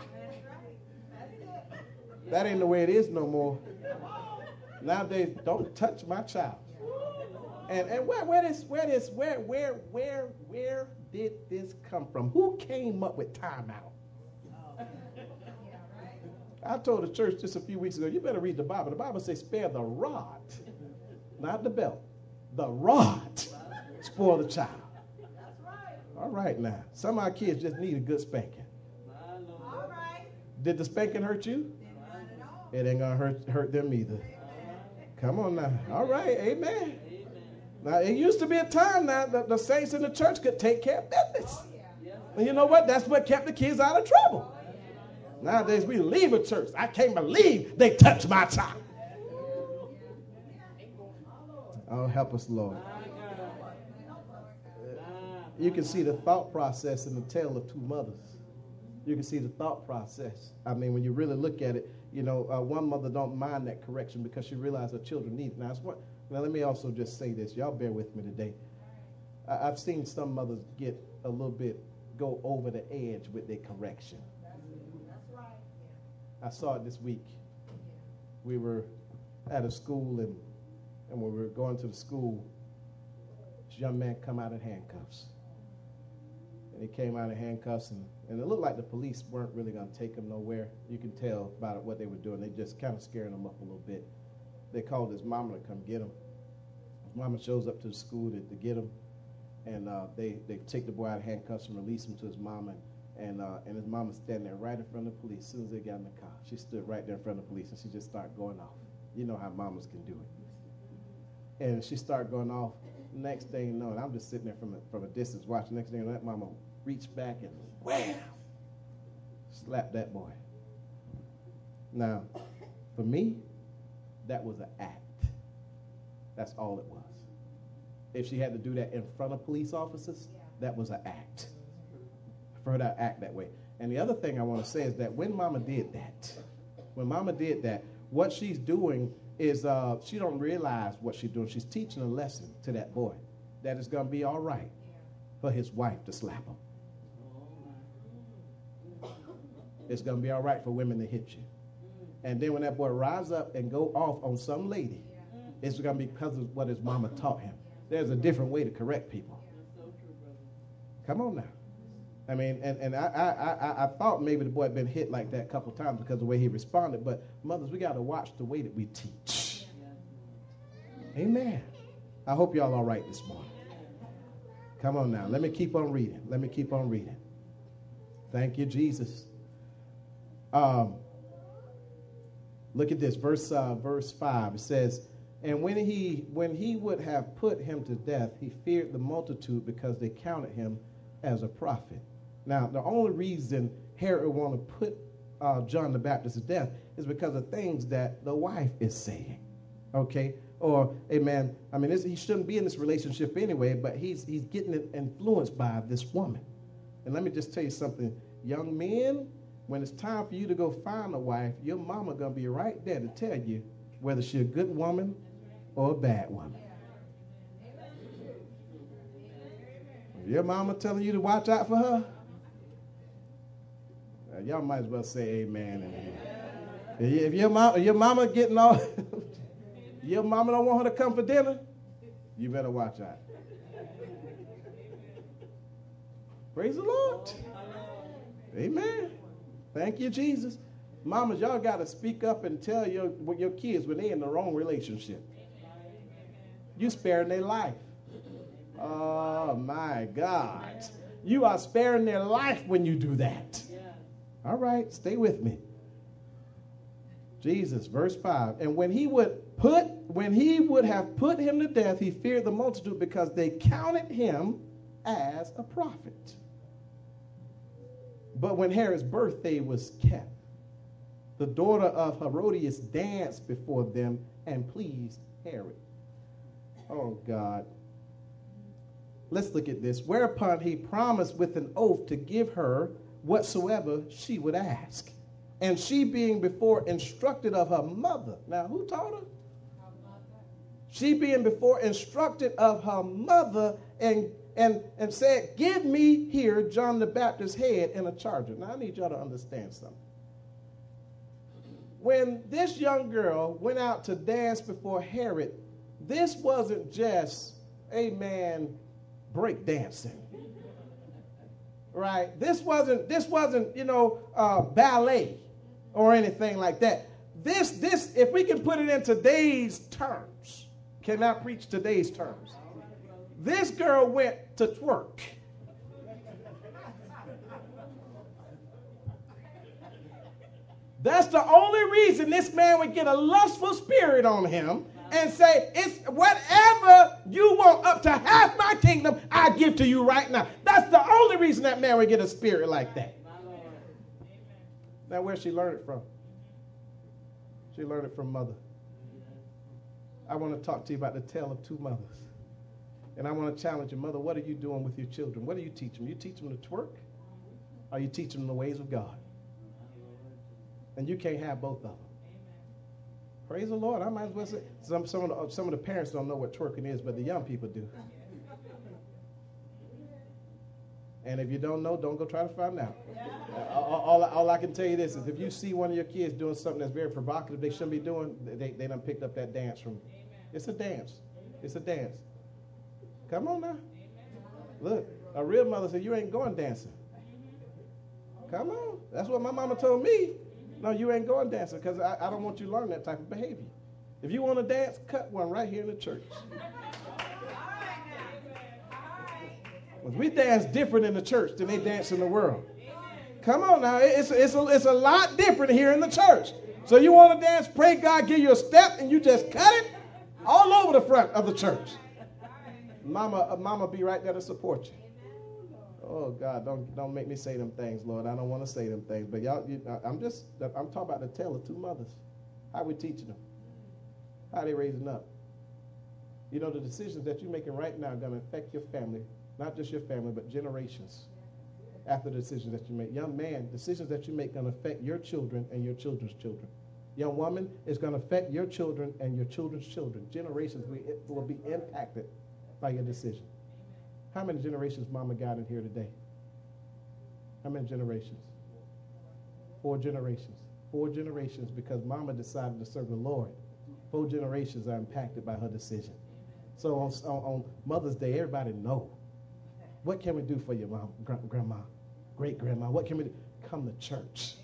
That ain't the way it is no more. Nowadays, don't touch my child. And and where where this where this where where where where did this come from? Who came up with timeout? I told the church just a few weeks ago, you better read the Bible. The Bible says spare the rod, not the belt. The rod spoil the child. All right now. Some of our kids just need a good spanking. All right. Did the spanking hurt you? It ain't gonna hurt hurt them either. Come on now. All right, amen. Now, it used to be a time now that the saints in the church could take care of business. And you know what? That's what kept the kids out of trouble. Nowadays, we leave a church. I can't believe they touched my child. Oh, help us, Lord. You can see the thought process in the tale of two mothers. You can see the thought process. I mean, when you really look at it, you know, uh, one mother don't mind that correction because she realized her children need it. Now, it's what, now, let me also just say this. Y'all bear with me today. I, I've seen some mothers get a little bit, go over the edge with their correction. That's right. I saw it this week. We were at a school, and, and when we were going to the school, this young man come out in handcuffs. And he came out in handcuffs, and, and it looked like the police weren't really going to take him nowhere. You can tell about what they were doing. They just kind of scaring him up a little bit. They called his mama to come get him. His mama shows up to the school to, to get him, and uh, they, they take the boy out of handcuffs and release him to his mama. And uh, and his mama standing there right in front of the police. As soon as they got in the car, she stood right there in front of the police, and she just started going off. You know how mamas can do it. And she started going off. Next thing you know, and I'm just sitting there from a, from a distance watching. Next thing you know, that mama reached back and wham, slapped that boy. Now, for me, that was an act. That's all it was. If she had to do that in front of police officers, that was an act. For her to act that way. And the other thing I want to say is that when Mama did that, when Mama did that, what she's doing is uh, she don't realize what she's doing. She's teaching a lesson to that boy that it's going to be all right for his wife to slap him. It's going to be all right for women to hit you. And then when that boy rise up and go off on some lady, it's going to be because of what his mama taught him. There's a different way to correct people. Come on now. I mean, and, and I, I, I, I thought maybe the boy had been hit like that a couple times because of the way he responded. But mothers, we got to watch the way that we teach. Amen. I hope y'all all right this morning. Come on now. Let me keep on reading. Let me keep on reading. Thank you, Jesus. Um, look at this, verse uh, verse five. It says, and when he when he would have put him to death, he feared the multitude because they counted him as a prophet. Now, the only reason Herod would want to put uh, John the Baptist to death is because of things that the wife is saying, okay? Or, amen, I mean, this, he shouldn't be in this relationship anyway, but he's he's getting influenced by this woman. And let me just tell you something. Young men, when it's time for you to go find a wife, your mama going to be right there to tell you whether she's a good woman or a bad woman. If your mama telling you to watch out for her, uh, y'all might as well say amen. And amen. If your mama, your mama getting all, your mama don't want her to come for dinner, you better watch out. Praise the Lord. Amen. Thank you, Jesus. Mamas, y'all got to speak up and tell your, your kids when they're in the wrong relationship. You sparing their life. Oh, my God. You are sparing their life when you do that. All right, stay with me. Jesus, verse five. And when he would put, when he would have put him to death, he feared the multitude because they counted him as a prophet. But when Herod's birthday was kept, the daughter of Herodias danced before them and pleased Herod. Oh, God. Let's look at this. Whereupon he promised with an oath to give her whatsoever she would ask. And she being before instructed of her mother. Now, who taught her? Her mother. She being before instructed of her mother and, and, and said, give me here John the Baptist's head in a charger. Now, I need y'all to understand something. When this young girl went out to dance before Herod, this wasn't just, amen, break dancing. Right? This wasn't, this wasn't, you know, uh, ballet or anything like that. This, this, if we can put it in today's terms, can I preach today's terms? This girl went to twerk. That's the only reason this man would get a lustful spirit on him and say, it's whatever you want up to half my kingdom, I give to you right now. That's the only reason that man would get a spirit like that. Now, where she learned it from? She learned it from mother. I want to talk to you about the tale of two mothers. And I want to challenge you, mother, what are you doing with your children? What do you teach them? You teach them to twerk? Or you teach them the ways of God? And you can't have both of them. Praise the Lord. I might as well say, some, some, of the, some of the parents don't know what twerking is, but the young people do. And if you don't know, don't go try to find out. Uh, all, all, all I can tell you this is if you see one of your kids doing something that's very provocative they shouldn't be doing, they, they done picked up that dance from. It's a dance. It's a dance. Come on now. Look, A real mother said, you ain't going dancing. Come on. That's what my mama told me. No, you ain't going dancing because I, I don't want you to learn that type of behavior. If you want to dance, cut one right here in the church. We dance different in the church than they dance in the world. Come on now. It's, it's, a, it's a lot different here in the church. So you want to dance, pray God give you a step, and you just cut it all over the front of the church. Mama, mama be right there to support you. Oh, God, don't don't make me say them things, Lord. I don't want to say them things. But y'all, you, I'm just, I'm talking about the tale of two mothers. How we teaching them. How they raising up. You know, the decisions that you're making right now are going to affect your family. Not just your family, but generations after the decisions that you make. Young man, decisions that you make are going to affect your children and your children's children. Young woman, it's going to affect your children and your children's children. Generations will, will be impacted by your decision. How many generations mama got in here today? How many generations? Four generations. Four generations because mama decided to serve the Lord. Four generations are impacted by her decision. So on, on, on Mother's Day, everybody know. What can we do for your mom, gr- grandma, great-grandma? What can we do? Come to church.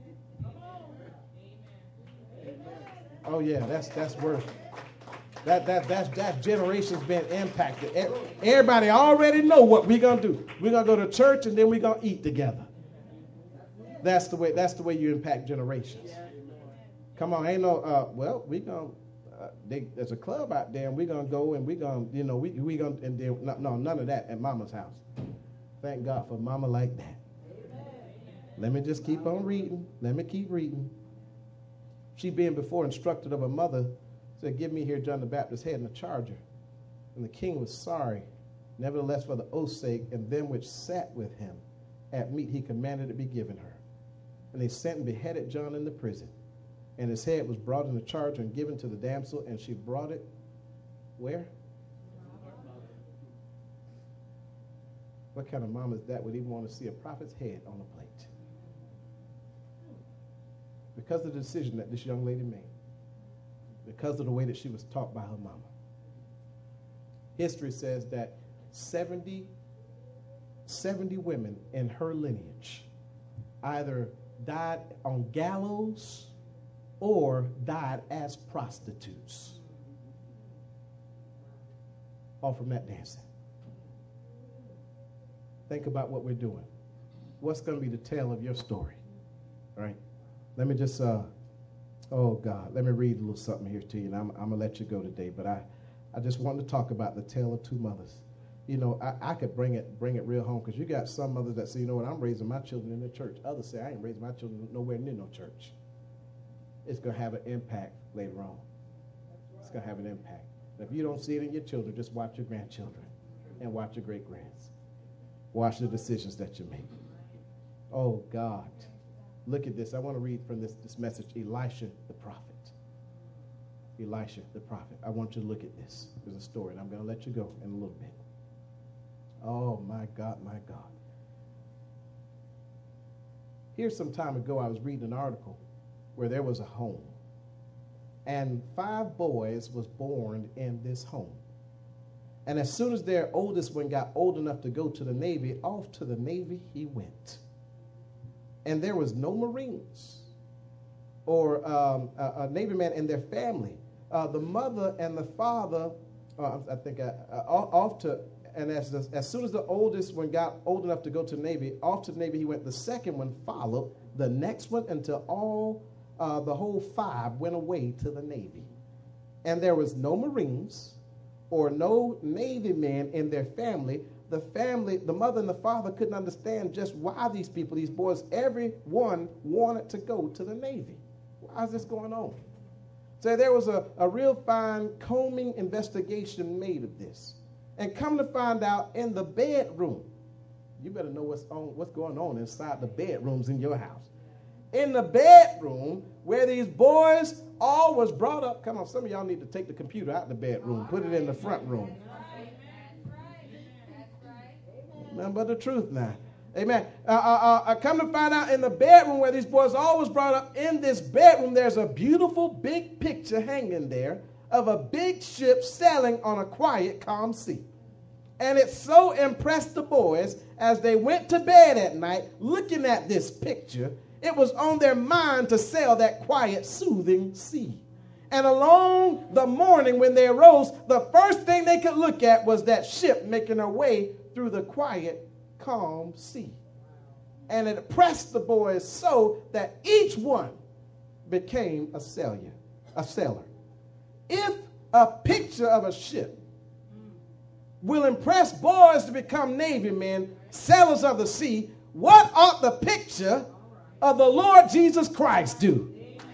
Oh, yeah, that's that's worth it. That, that, that's, that generation's been impacted. Everybody already know what we're going to do. We're going to go to church, and then we're going to eat together. That's the way That's the way you impact generations. Come on, ain't no, uh, well, we're going to. Uh, they, there's a club out there, and we're going to go, and we're going to, you know, we we going to, and then, no, no, none of that at Mama's house. Thank God for Mama like that. Amen. Let me just keep on reading. Let me keep reading. She being before instructed of her mother, said, give me here John the Baptist's head and a charger. And the king was sorry. Nevertheless, for the oath's sake, and them which sat with him at meat, he commanded it be given her. And they sent and beheaded John in the prison. And his head was brought in a charger and given to the damsel, and she brought it where? What kind of mom is that would even want to see a prophet's head on a plate? Because of the decision that this young lady made. Because of the way that she was taught by her mama. History says that seventy, seventy women in her lineage either died on gallows or died as prostitutes. All from that dancing. Think about what we're doing. What's going to be the tale of your story? All right? Let me just, uh, oh God, let me read a little something here to you, and I'm, I'm going to let you go today, but I, I just want to talk about the tale of two mothers. You know, I, I could bring it bring it real home, because you got some mothers that say, you know what, I'm raising my children in the church. Others say, I ain't raising my children nowhere near no church. It's going to have an impact later on. It's going to have an impact. And if you don't see it in your children, just watch your grandchildren and watch your great-grands. Watch the decisions that you make. Oh, God. Look at this. I want to read from this, this message, Elisha the prophet. Elisha the prophet. I want you to look at this. There's a story, and I'm going to let you go in a little bit. Oh, my God, my God. Here some time ago, I was reading an article where there was a home, and five boys was born in this home. And as soon as their oldest one got old enough to go to the Navy, off to the Navy he went. And there was no Marines or um, a, a Navy man in their family. Uh, the mother and the father, uh, I think, uh, uh, off to, and as, the, as soon as the oldest one got old enough to go to the Navy, off to the Navy he went. The second one followed, the next one, until all Uh, the whole five went away to the Navy. And there was no Marines or no Navy men in their family. The family, the mother and the father couldn't understand just why these people, these boys, every one wanted to go to the Navy. Why is this going on? So there was a, a real fine combing investigation made of this. And come to find out, in the bedroom, you better know what's on, what's going on inside the bedrooms in your house. In the bedroom where these boys all was brought up. Come on, some of y'all need to take the computer out of the bedroom, put it in the front room. Nothing but the truth now. Amen. Uh, uh, uh, come to find out, in the bedroom where these boys all was brought up, in this bedroom, there's a beautiful big picture hanging there of a big ship sailing on a quiet, calm sea. And it so impressed the boys as they went to bed at night looking at this picture, it was on their mind to sail that quiet, soothing sea. And along the morning when they arose, the first thing they could look at was that ship making her way through the quiet, calm sea. And it impressed the boys so that each one became a sailor. A sailor. If a picture of a ship will impress boys to become Navy men, sailors of the sea, what ought the picture of the Lord Jesus Christ do?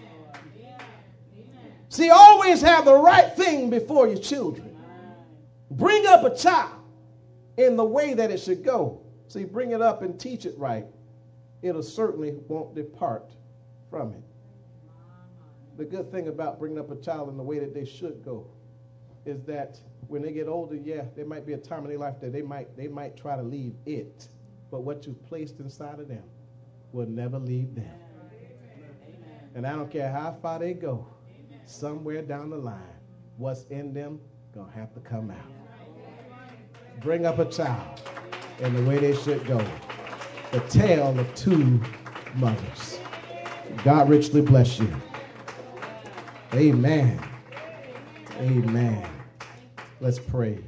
See, always have the right thing before your children. Bring up a child in the way that it should go. See, bring it up and teach it right. It'll certainly won't depart from it. The good thing about bringing up a child in the way that they should go is that when they get older, yeah, there might be a time in their life that they might they might try to leave it, but what you've placed inside of them will never leave them. And I don't care how far they go, somewhere down the line, what's in them gonna have to come out. Bring up a child in the way they should go. The tale of two mothers. God richly bless you. Amen. Amen. Let's pray.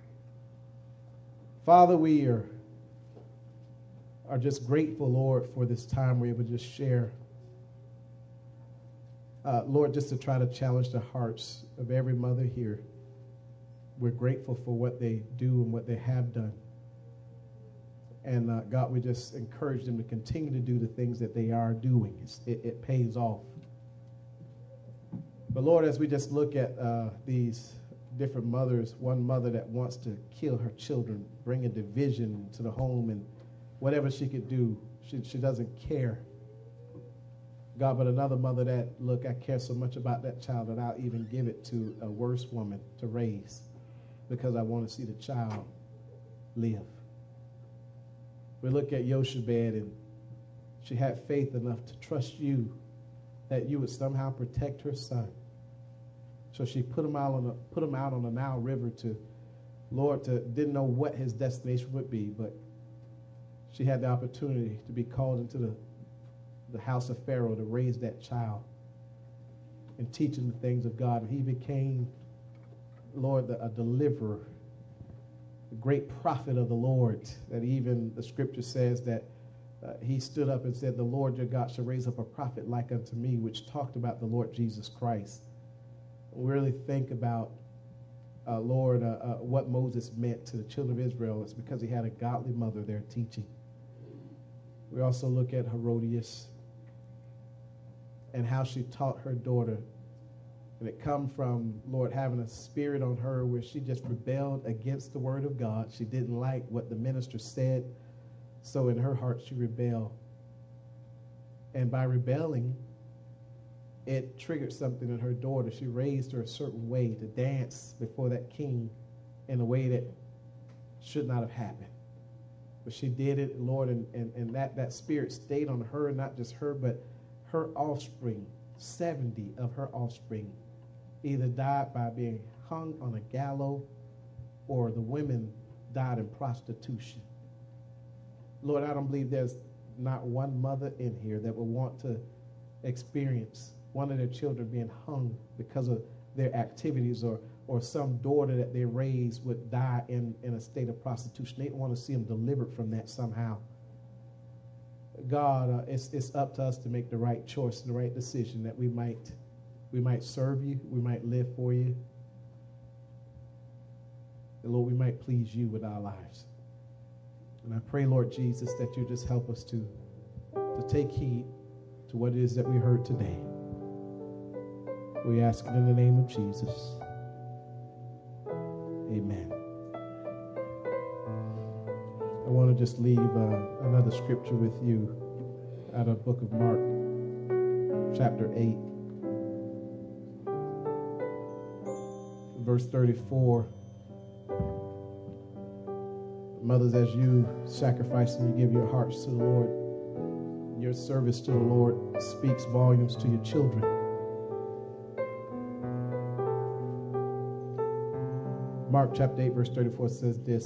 Father, we are, are just grateful, Lord, for this time we're able to just share. Uh, Lord, just to try to challenge the hearts of every mother here. We're grateful for what they do and what they have done. And uh, God, we just encourage them to continue to do the things that they are doing. It's, it, it pays off. But Lord, as we just look at uh, these different mothers, one mother that wants to kill her children, bring a division to the home, and whatever she could do, she, she doesn't care. God, but another mother that, look, I care so much about that child that I'll even give it to a worse woman to raise because I want to see the child live. We look at Yoshebed, and she had faith enough to trust you that you would somehow protect her son. So she put him out on the, put him out on the Nile River to, Lord, to didn't know what his destination would be, but she had the opportunity to be called into the, the house of Pharaoh to raise that child and teach him the things of God. And he became, Lord, the, a deliverer, a great prophet of the Lord, that even the scripture says that uh, he stood up and said, the Lord your God shall raise up a prophet like unto me, which talked about the Lord Jesus Christ. We really think about, uh, Lord, uh, uh, what Moses meant to the children of Israel. It's because he had a godly mother there teaching. We also look at Herodias and how she taught her daughter. And it come from, Lord, having a spirit on her where she just rebelled against the word of God. She didn't like what the minister said. So in her heart, she rebelled. And by rebelling, it triggered something in her daughter. She raised her a certain way to dance before that king in a way that should not have happened. But she did it, Lord, and, and, and that, that spirit stayed on her, not just her, but her offspring. seventy of her offspring either died by being hung on a gallows or the women died in prostitution. Lord, I don't believe there's not one mother in here that would want to experience one of their children being hung because of their activities, or or some daughter that they raised would die in, in a state of prostitution. They want to see them delivered from that somehow. God, uh, it's it's up to us to make the right choice and the right decision, that we might we might serve you, we might live for you, and Lord, we might please you with our lives. And I pray, Lord Jesus, that you just help us to to take heed to what it is that we heard today. We ask it in the name of Jesus. Amen. I want to just leave uh, another scripture with you out of the book of Mark, chapter eight, verse thirty-four. Mothers, as you sacrifice and you give your hearts to the Lord, your service to the Lord speaks volumes to your children. Mark chapter eight, verse thirty-four says this.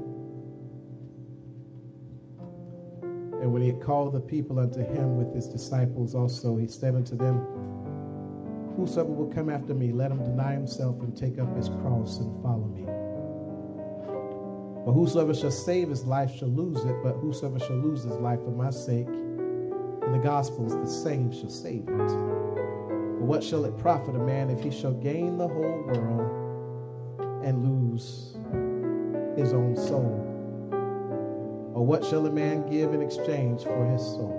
And when he had called the people unto him with his disciples also, he said unto them, whosoever will come after me, let him deny himself and take up his cross and follow me. For whosoever shall save his life shall lose it, but whosoever shall lose his life for my sake in the gospels, the same shall save it. For what shall it profit a man if he shall gain the whole world and lose his own soul? Or what shall a man give in exchange for his soul?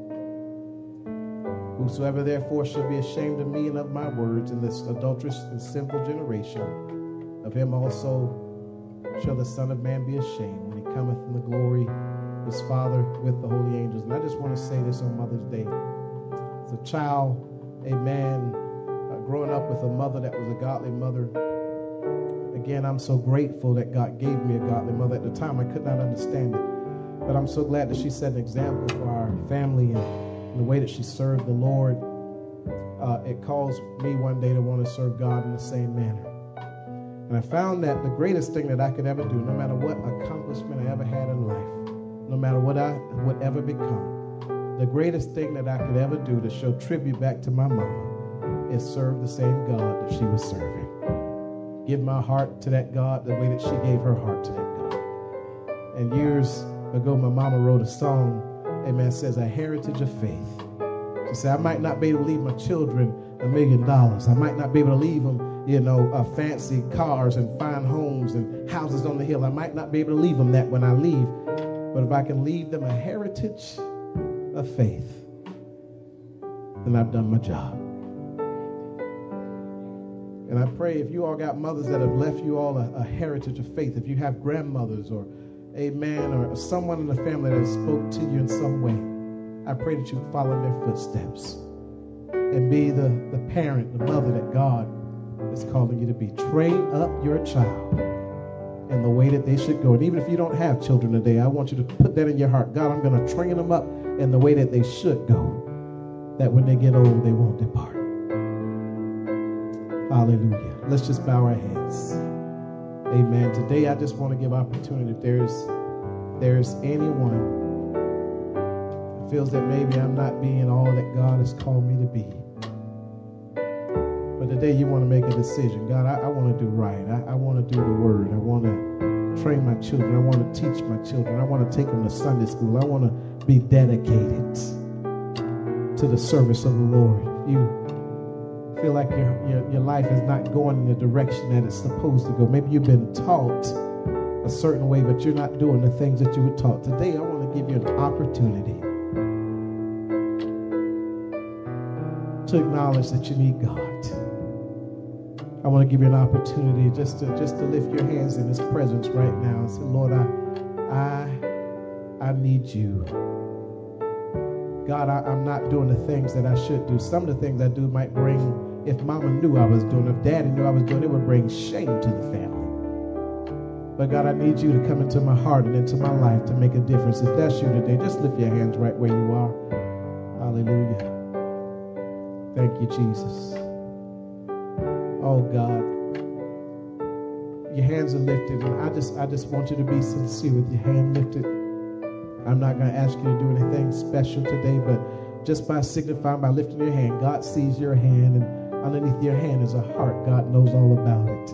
Whosoever therefore shall be ashamed of me and of my words in this adulterous and sinful generation, of him also shall the Son of Man be ashamed when he cometh in the glory of his Father with the holy angels. And I just want to say this on Mother's Day. As a child, a man, uh, growing up with a mother that was a godly mother, again, I'm so grateful that God gave me a godly mother. At the time, I could not understand it. But I'm so glad that she set an example for our family and, and the way that she served the Lord. Uh, it caused me one day to want to serve God in the same manner. And I found that the greatest thing that I could ever do, no matter what accomplishment I ever had in life, no matter what I would ever become, the greatest thing that I could ever do to show tribute back to my mama is serve the same God that she was serving. Give my heart to that God the way that she gave her heart to that God. And years ago, my mama wrote a song, amen, says, a heritage of faith. She said, I might not be able to leave my children a million dollars. I might not be able to leave them, you know, uh, fancy cars and fine homes and houses on the hill. I might not be able to leave them that when I leave. But if I can leave them a heritage of faith, then I've done my job. And I pray if you all got mothers that have left you all a, a heritage of faith, if you have grandmothers or a man or someone in the family that spoke to you in some way, I pray that you follow in their footsteps and be the, the parent, the mother that God is calling you to be. Train up your child in the way that they should go. And even if you don't have children today, I want you to put that in your heart. God, I'm going to train them up in the way that they should go, that when they get old, they won't depart. Hallelujah. Let's just bow our heads. Amen. Today, I just want to give opportunity. If there's, there's anyone who feels that maybe I'm not being all that God has called me to be, but today you want to make a decision. God, I, I want to do right. I, I want to do the word. I want to train my children. I want to teach my children. I want to take them to Sunday school. I want to be dedicated to the service of the Lord. If you feel like your, your, your life is not going in the direction that it's supposed to go, maybe you've been taught a certain way, but you're not doing the things that you were taught. Today, I want to give you an opportunity to acknowledge that you need God. I want to give you an opportunity just to just to lift your hands in His presence right now and say, Lord, I I I need you. God, I, I'm not doing the things that I should do. Some of the things I do might bring, if Mama knew I was doing, if Daddy knew I was doing, it would bring shame to the family. But God, I need you to come into my heart and into my life to make a difference. If that's you today, just lift your hands right where you are. Hallelujah. Thank you, Jesus. Oh God, your hands are lifted, and I just I just want you to be sincere with your hand lifted. I'm not going to ask you to do anything special today, but just by signifying, by lifting your hand, God sees your hand, and underneath your hand is a heart. God knows all about it.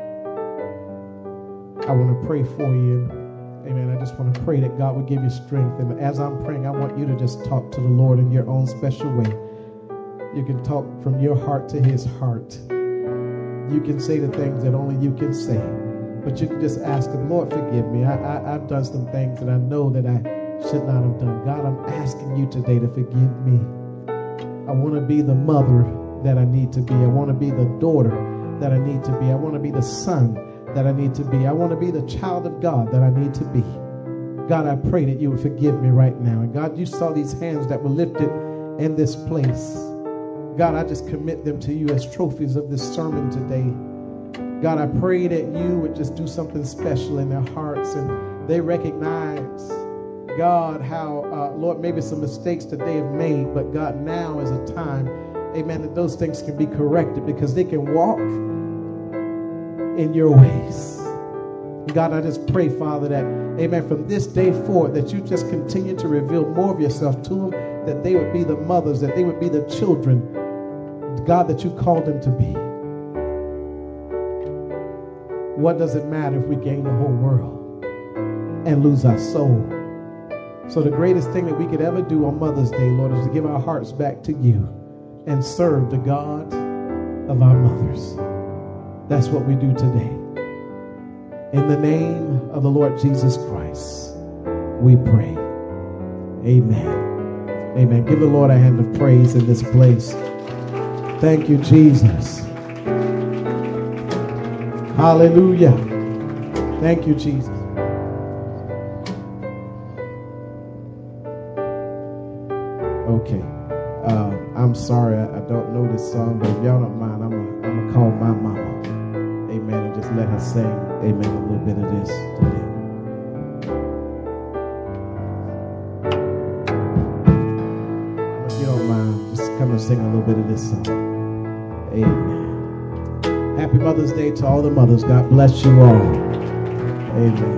I want to pray for you. Amen. I just want to pray that God would give you strength. And as I'm praying, I want you to just talk to the Lord in your own special way. You can talk from your heart to His heart. You can say the things that only you can say. But you can just ask Him, Lord, forgive me. I, I, I've done some things that I know that I should not have done. God, I'm asking you today to forgive me. I want to be the mother that I need to be. I want to be the daughter that I need to be. I want to be the son that I need to be. I want to be the child of God that I need to be. God, I pray that you would forgive me right now. And God, you saw these hands that were lifted in this place. God, I just commit them to you as trophies of this sermon today. God, I pray that you would just do something special in their hearts and they recognize, God, how, uh, Lord, maybe some mistakes that they have made, but God, now is a time, amen, that those things can be corrected because they can walk in your ways. God, I just pray, Father, that, amen, from this day forward, that you just continue to reveal more of yourself to them, that they would be the mothers, that they would be the children, God, that you called them to be. What does it matter if we gain the whole world and lose our soul? So the greatest thing that we could ever do on Mother's Day, Lord, is to give our hearts back to you and serve the God of our mothers. That's what we do today. In the name of the Lord Jesus Christ, we pray. Amen. Amen. Give the Lord a hand of praise in this place. Thank you, Jesus. Hallelujah. Thank you, Jesus. Okay. Uh, I'm sorry, I, I don't know this song, but if y'all don't mind, I'm going to call my mama. Amen. And just let her sing, amen, a little bit of this today. If you don't mind, just come and sing a little bit of this song. Amen. Happy Mother's Day to all the mothers. God bless you all. Amen.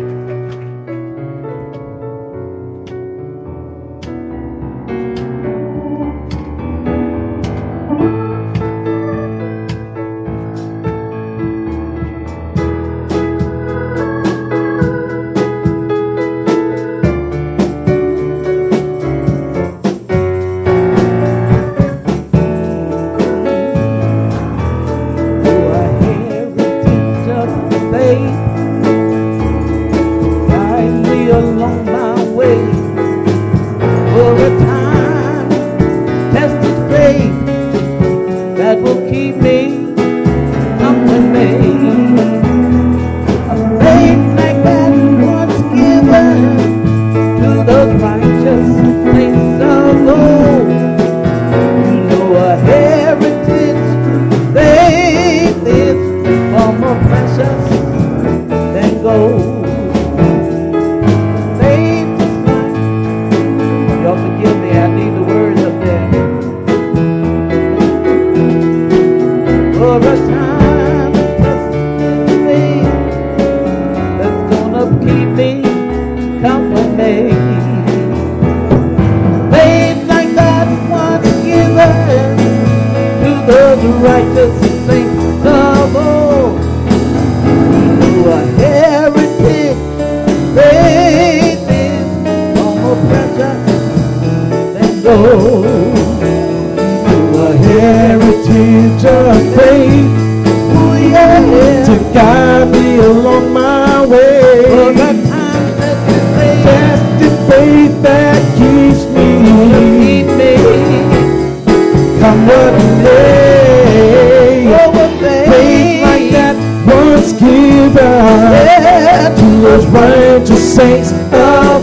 Saints of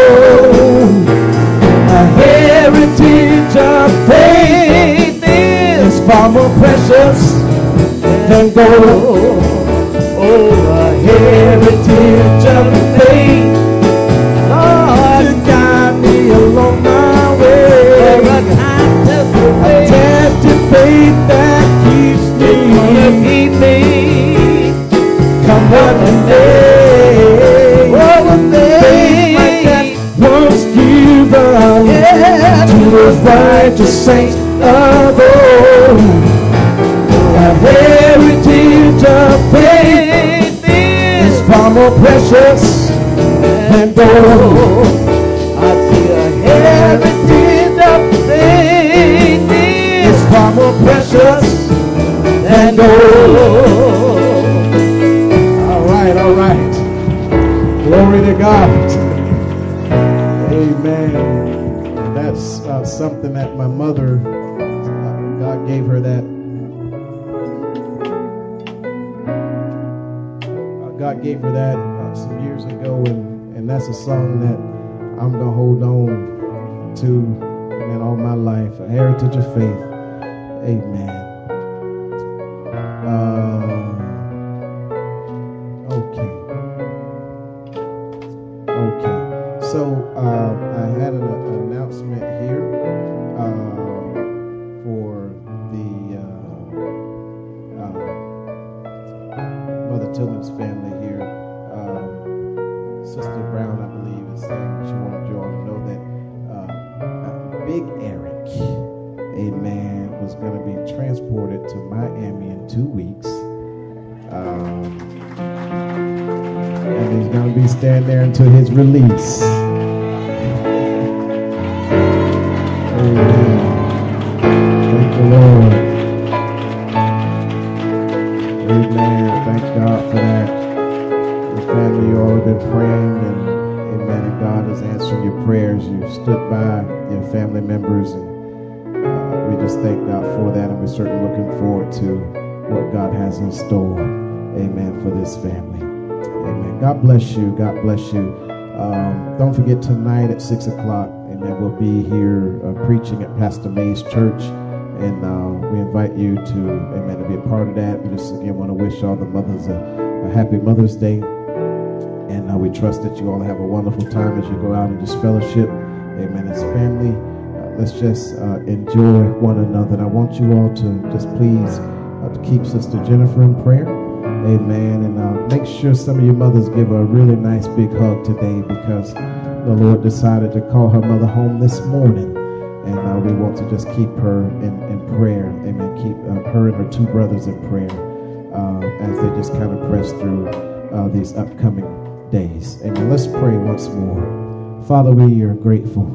old, a heritage of faith is far more precious than gold. Oh, a heritage of faith, Lord, to guide me along my way. A tested faith that keeps me, gonna keep me. Come what may. Yeah, to those righteous saints of old, a heritage of faith is far more precious than gold. I see a heritage of faith is far more precious than gold. All right, all right. Glory to God. Amen. That's uh, something that my mother, uh, God gave her that. Uh, God gave her that uh, some years ago, and, and that's a song that I'm going to hold on to, amen, all my life. A heritage of faith. Amen. Uh, okay. Okay. So uh, I had an, an announcement here uh, for the uh, uh, Big Eric, amen, was going to be transported to Miami in two weeks. Um, and he's going to be staying there until his release. Amen. Thank the Lord. Amen. Thank God for that. The family, you all have been praying, and amen, and God is answering your prayers. You stood by your family members, and uh, we just thank God for that, and we're certainly looking forward to what God has in store, amen, for this family. Amen. God bless you. God bless you. Um, don't forget tonight at six o'clock, amen, we'll be here uh, preaching at Pastor May's church. And uh, we invite you to, amen, to be a part of that. We just, again, want to wish all the mothers a, a happy Mother's Day. And uh, we trust that you all have a wonderful time as you go out and just fellowship, amen, as family. Uh, let's just uh, enjoy one another. And I want you all to just please uh, to keep Sister Jennifer in prayer, amen. And uh, make sure some of your mothers give her a really nice big hug today, because the Lord decided to call her mother home this morning. And uh, we want to just keep her in, in prayer. Amen. Keep uh, her and her two brothers in prayer uh, as they just kind of press through uh, these upcoming days. Amen. Let's pray once more. Father, we are grateful,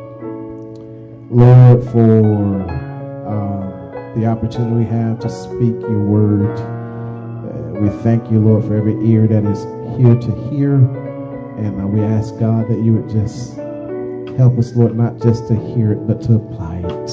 Lord, for uh, the opportunity we have to speak your word. Uh, we thank you, Lord, for every ear that is here to hear. And uh, we ask, God, that you would just help us, Lord, not just to hear it, but to apply it.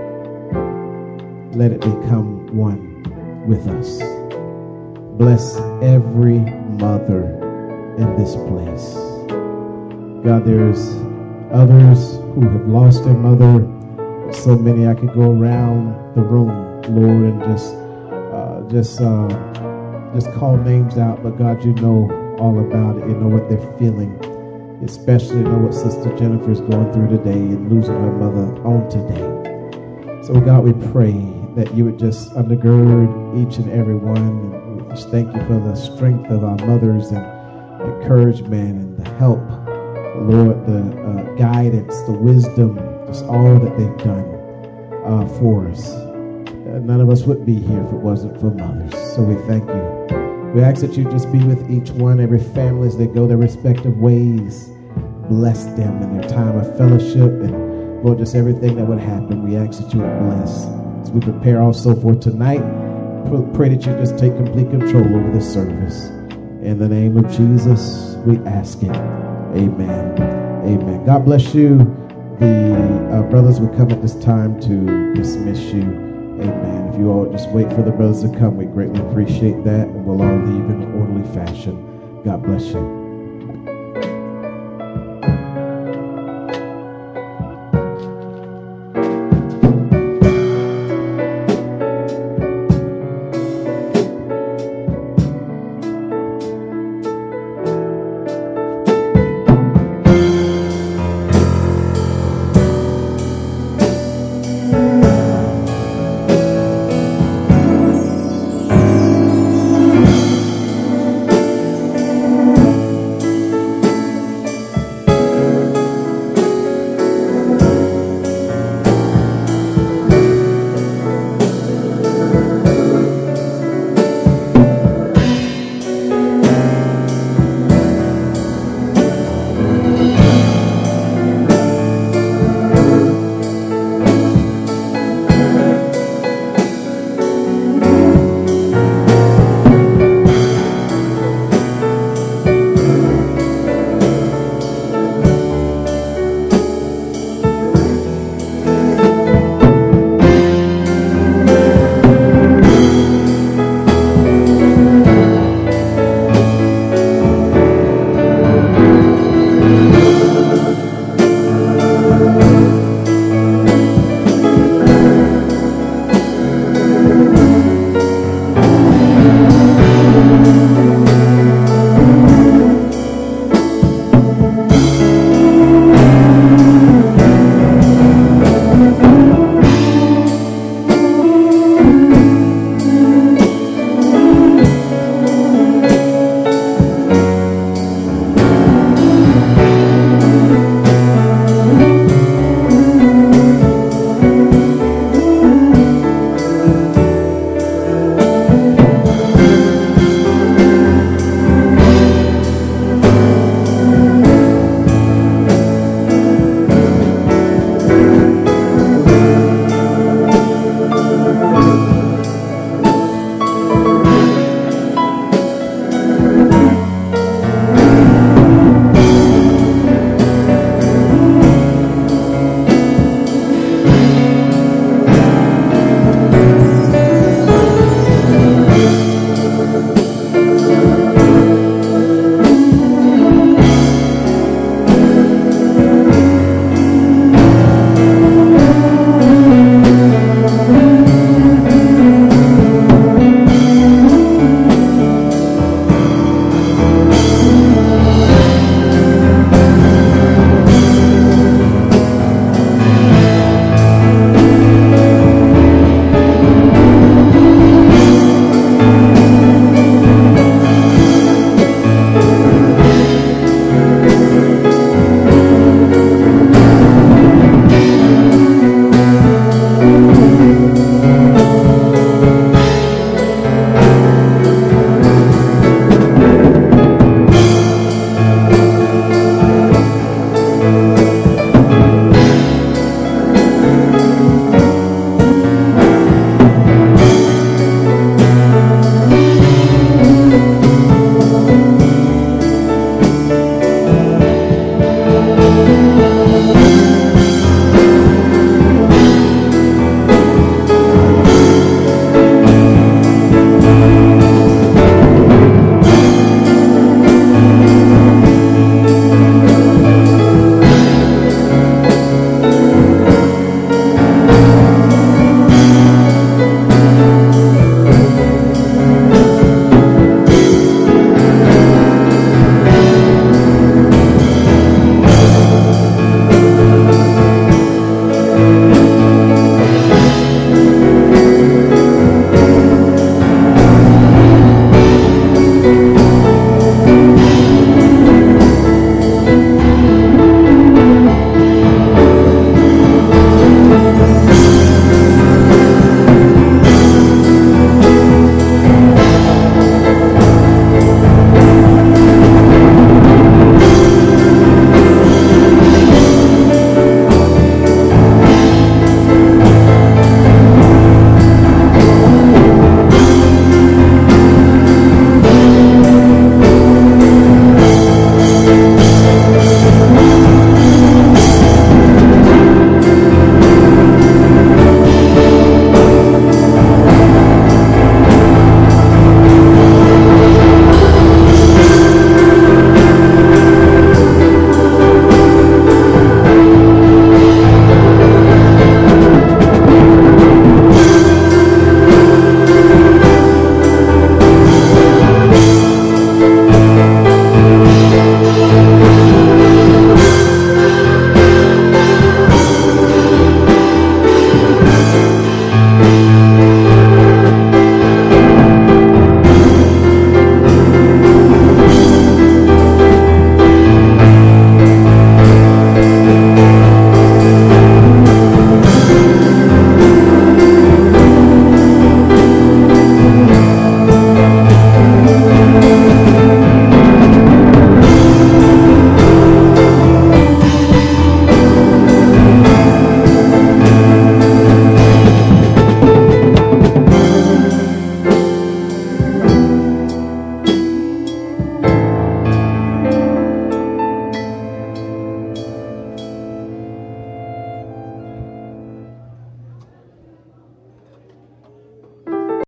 Let it become one with us. Bless every mother in this place. God, there's others who have lost their mother. So many I could go around the room, Lord, and just, uh, just, uh, just call names out. But God, you know all about it. You know what they're feeling. Especially know what Sister Jennifer is going through today and losing her mother on today. So God, we pray that you would just undergird each and every one. And we just thank you for the strength of our mothers and encouragement and the help, Lord, the uh, guidance, the wisdom, just all that they've done uh, for us. Uh, none of us would be here if it wasn't for mothers. So we thank you. We ask that you just be with each one, every family as they go their respective ways. Bless them in their time of fellowship, and Lord, just everything that would happen, we ask that you would bless. As we prepare also for tonight, pray that you just take complete control over this service. In the name of Jesus, we ask it. Amen. Amen. God bless you. The uh, brothers will come at this time to dismiss you. Amen. If you all just wait for the brothers to come, we greatly appreciate that, and we'll all leave in an orderly fashion. God bless you.